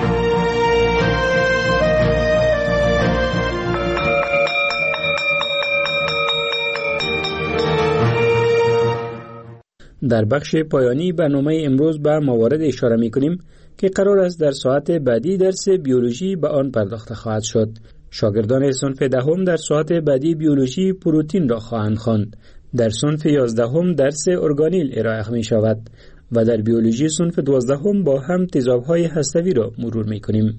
در بخش پایانی برنامه امروز به موارد اشاره می کنیم که قرار است در ساعت بعدی درس بیولوژی به آن پرداخته خواهد شد. شاگردان صنف دهم در ساعت بعدی بیولوژی پروتئین را خواهند خواند. در صنف 11 درس ارگانیل ارائه می شود و در بیولوژی صنف 12 با هم تیزاب‌های هسته‌ای را مرور می کنیم.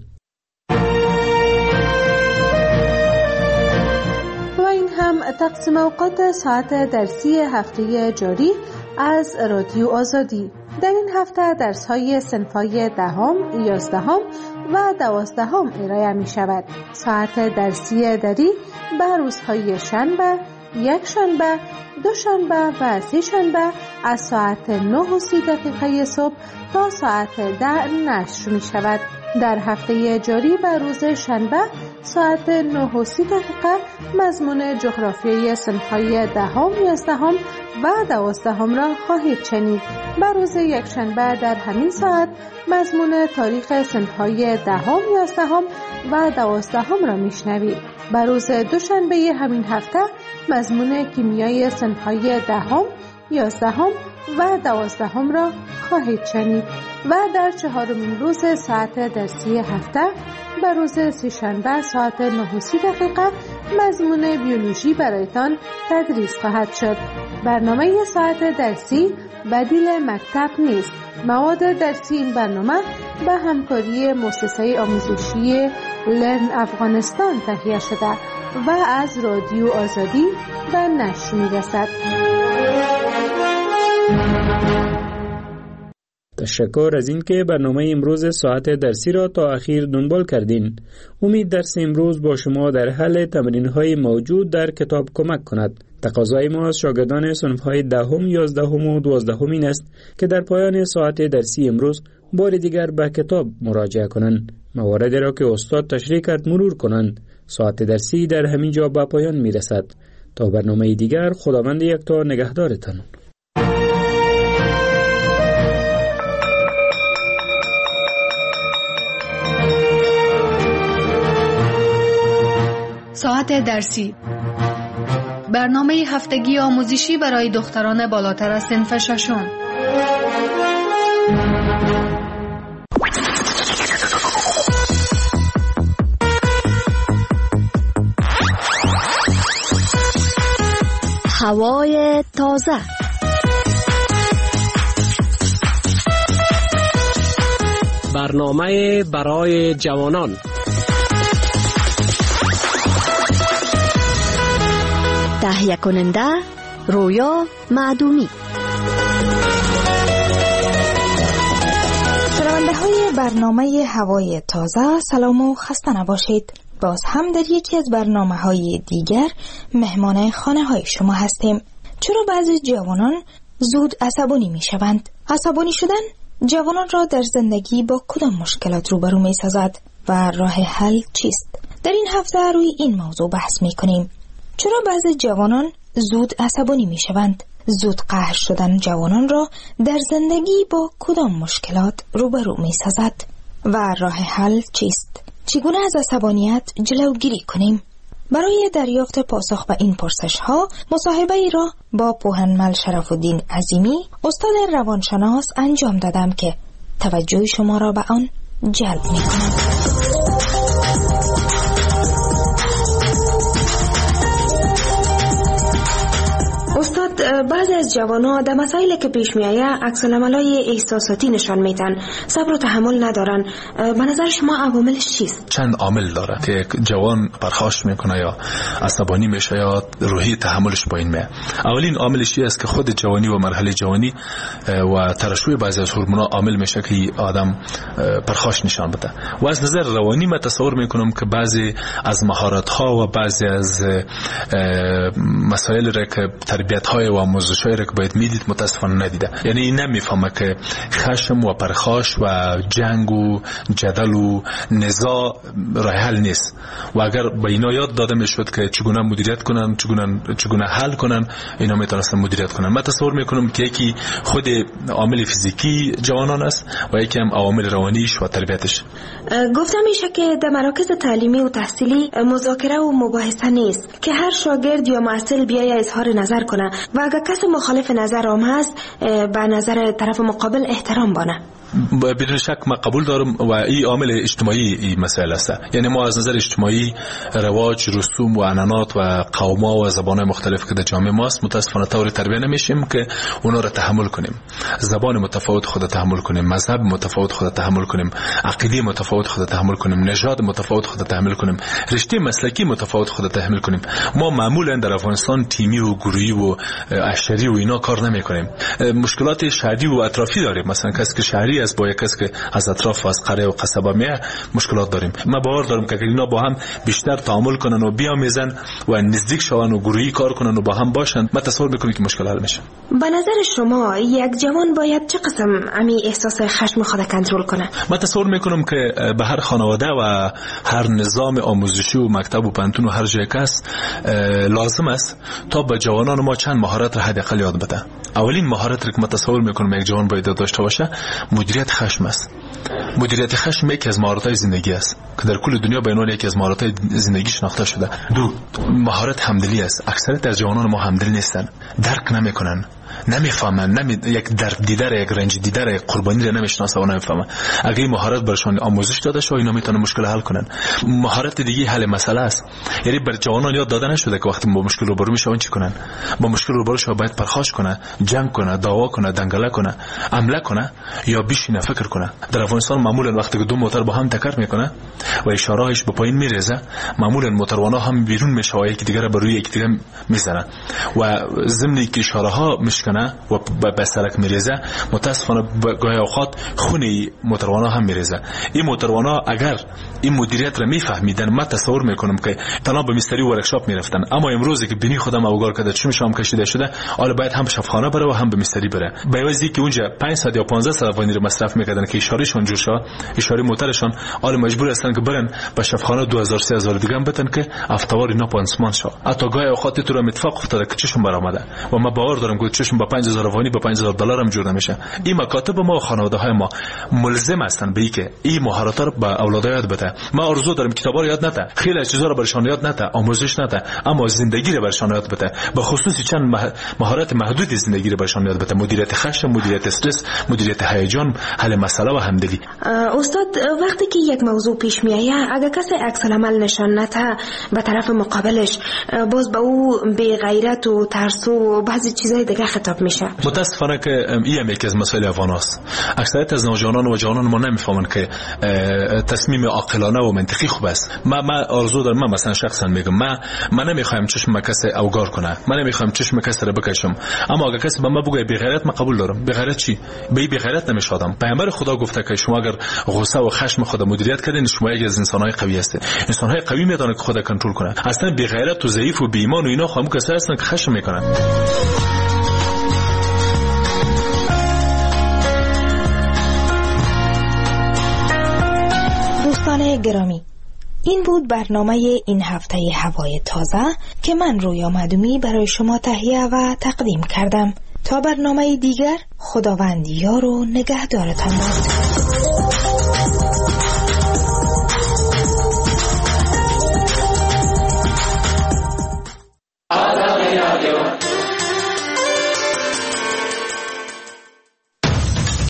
و این هم تقسیم اوقات ساعت درسی هفته جاری از رادیو آزادی. در این هفته درس‌های صنف‌های 10، 11 و 12 ارائه می شود. ساعت درسی دری به روزهای شنبه، یک شنبه، دو شنبه و سه شنبه از ساعت 9:30 صبح تا ساعت 10 نشر می شود. در هفته جاری به روز شنبه ساعت 9:30 مضمون جغرافیای صنف‌های 10، 11 و 12 را خواهید شنید. به روز یک شنبه در همین ساعت مضمون تاریخ صنف‌های 10، 11 و 12 را میشنوید. به روز دوشنبه همین هفته مضمون کیمیای صنف‌های 10، 11 و 12 را خواهید شنید و در 4مین روز ساعت درسی هفته به روز سه‌شنبه ساعت 9:30 مضمون بیولوژی برایتان تدریس خواهد شد. برنامه ساعت درسی بدیل مکتب نیست. مواد درسی این برنامه به همکاری مؤسسه آموزشی لرن افغانستان تهیه شده و از رادیو آزادی به نشر می‌رسد.
تشکر از اینکه برنامه امروز ساعت درسی را تا آخر دنبال کردین. امید درس امروز با شما در حل تمرین‌های موجود در کتاب کمک کند. تقاضای ما از شاگردان صنف‌های 10، 11 و 12 این است که در پایان ساعت درسی امروز بار دیگر به کتاب مراجعه کنند. مواردی را که استاد تشریح کرد مرور کنند. ساعت درسی در همین جا به پایان می‌رسد. تا برنامه دیگر خداوند یکتا نگهدارتان.
ساعت درسی، برنامه هفتگی آموزشی برای دختران بالاتر از صنف 6.
هوای تازه،
برنامه برای جوانان،
تهیه کننده رویا معدومی. شنونده های
برنامه هوای تازه سلام و خسته نباشید. باز هم در یکی از برنامه‌های دیگر مهمان خانه‌های شما هستیم. چرا بعضی جوانان زود عصبانی می‌شوند؟ عصبانی شدن جوانان را در زندگی با کدام مشکلات روبرو می‌سازد و راه حل چیست؟ در این هفته روی این موضوع بحث می‌کنیم. چرا بعضی جوانان زود عصبانی می‌شوند؟ زود قهر شدن جوانان را در زندگی با کدام مشکلات روبرو می‌سازد و راه حل چیست؟ چگونه از عصبانیت جلوگیری کنیم؟ برای دریافت پاسخ به این پرسش‌ها مصاحبه ای را با پوهنمل شرف‌الدین عظیمی استاد روانشناس انجام دادم که توجه شما را به آن جلب می‌کند. استاد، بعضی از جوان‌ها در مسائلی که پیش می‌آید عکس‌العمل‌های احساساتی نشان میدن، صبر و تحمل ندارن. به نظر شما عواملش چیست؟
چند عامل داره که یک جوان پرخاش میکنه یا عصبانی میشه یا روحی تحملش پایین میاد. اولین عاملش است که خود جوانی و مرحله جوانی و ترشح بعضی از هورمون‌ها عامل میشه که آدم پرخاش نشان بده. و از نظر روانی من تصور میکنم که بعضی از مهارت‌ها و بعضی از مسائل را که تربیت‌های و آموزش‌هایی را که باید میدید متاسفانه ندیده. یعنی نمیفهمه که خشم و پرخاش و جنگ و جدل و نزاع راه حل نیست و اگر به اینا یاد داده میشد که چگونه مدیریت کنن، چگونه حل کنن، اینا میتونستن مدیریت کنن. من تصور میکنم که یکی خود عامل فیزیکی جوانان است و یکی هم عوامل روانیش و تربیتش.
گفتم میشه که در مراکز تعلیمی و تحصیلی مذاکره و مباحثه نیست که هر شاگرد یا محصل بیای اظهار نظر کنه و اگر کسی مخالف نظر هم هست به نظر طرف مقابل احترام بانه.
بدون شک من قبول دارم و این عامل اجتماعی این مسئله است. یعنی ما از نظر اجتماعی رواج، رسوم و عنعنات و قوم‌ها و زبان‌های مختلف که در جامعه ماست متأسفانه طور تربیت نمیشیم که اونا را تحمل کنیم. زبان متفاوت خود تحمل کنیم، مذهب متفاوت خود تحمل کنیم، عقیده متفاوت خود تحمل کنیم، نژاد متفاوت خود تحمل کنیم، رشته مسلکی متفاوت خود تحمل کنیم. ما معمولا در افغانستان تیمی و گروهی و اشری و اینا کار نمی‌کنیم. مشکلات شهری و اطرافی داریم. مثلا کسی که شهری است با یک کسی که از اطراف و از قریه و قصبه میاد مشکلات داریم. من باور دارم که اگر اینا با هم بیشتر تعامل کنن و بیامیزن و نزدیک شون و گروهی کار کنن و با هم باشن، من تصور میکنم که مشکل حل میشه.
به نظر شما یک جوان باید چه قسم امی احساس خشم خود کنترل کنه؟
من تصور میکنم که به هر خانواده و هر نظام آموزشی و مکتب و پانتون و هر جای کس لازم است تا به جوانان ما چند مهارت را حداقل یاد بده. اولین مهارت که من تصور میکنم یک جوان باید داشته باشه مدیریت خشم است. مدیریت خشم یکی از مهارت‌های زندگی است که در کل دنیا به عنوان یکی از مهارت‌های زندگی شناخته شده. دو، مهارت همدلی است. اکثریت از جوانان ما همدل نیستن، درک نمی‌کنن، نمیفهمن، یک درد دیدار، یک رنج دیدار، یک قربانی را نمیشناسن و نمیفهمن. اگه این مهارت برشان آموزش داده شه اینا میتونن مشکل حل کنن. مهارت دیگه حل مسئله است. یعنی بر جوانان یاد داده نشده که وقتی با مشکل روبرو میشن چی کنن. با مشکل روبرو شو باید پرخاش کنه، جنگ کنه، دعوا کنه، دنگله کنه، حمله کنه یا بشینه فکر کنه. در افغانستان معمولا وقتی که دو موتور با هم تکر میکنه و اشارهش به پایین میریزه، معمولا موتوروانا هم بیرون میشه و یکی دیگه را بر روی یکی دیگه میزنن و ضمن که اشاره ها کنه و به سرک میریزه، متاسفانه گاهی اوقات خون موتوروانا هم میریزه. این موتوروانا اگر این مدیریت را میفهمیدن، من تصور میکنم که تنها به مستری ورکشاپ میرفتن. اما امروزی که بینی خودم اوگار کرده چه میشم کشیده شده، حالا باید هم شفاخانه بره و هم به مستری بره. به عوضی که اونجا 500 یا 1500 افغانی رو مصرف میکردن که اشارهشون جور شد، اشاره موتورشون، حالا مجبور هستن که برن به شفاخانه 2000 3000 دیگه هم بتن که افتوار اینا پانسمان شد. حتی گاهی اوقات تو رو اتفاق افتاده که چشم برآمده و ما باور دارم که چشم با 5000 افغانی با 5000 دلار هم جور نمیشه. این مکاتب ما و خانواده‌های ما ملزم هستن به اینکه این مهارت‌ها رو به اولادها یاد بده. ما آرزو دارم کتابا رو یاد نده، خیلی چیزا رو برشان یاد نده، آموزش نده، اما زندگی رو برشان یاد بده. به خصوص چند مهارت محدود زندگی رو برشان یاد بده: مدیریت خشم، مدیریت استرس، مدیریت هیجان، حل مسئله و همدلی.
استاد، وقتی که یک موضوع پیش میآید، اگر کسی عکس العمل نشان نده به طرف مقابلش، باز به او بی غیرت و ترس و بعضی چیزای دیگه خطاب میشه.
متاسفانه که این یکی از مسائل افغان است. اکثریت از نوجوانان و جوانان ما نمیفهمن که تصمیم عاقلانه و منطقی خوب است. من آرزو دارم، من مثلا شخصا میگم من نمیخوام چشم کسی اوگار کنه، من نمیخوام چشم کسی رو بکشم، اما اگه کسی به من بگه بی غیرت، من قبول دارم. بی غیرت چی؟ بی غیرت نمیشدم. پیامبر خدا گفته که شما اگر غصه و خشم خود مدیریت کردین، شما یکی از انسان‌های قوی هستید. انسان‌های قوی میدونن که خود کنترل کنه. اصلا بی غیرت و ضعیف و بی ایمان و اینا خام کسایی هستن که خشم میکنن.
دوستان گرامی، این بود برنامه این هفته هوای تازه که من رویا مدومی برای شما تهیه و تقدیم کردم. تا برنامه دیگر، خداوند یار و نگهدارتان باد.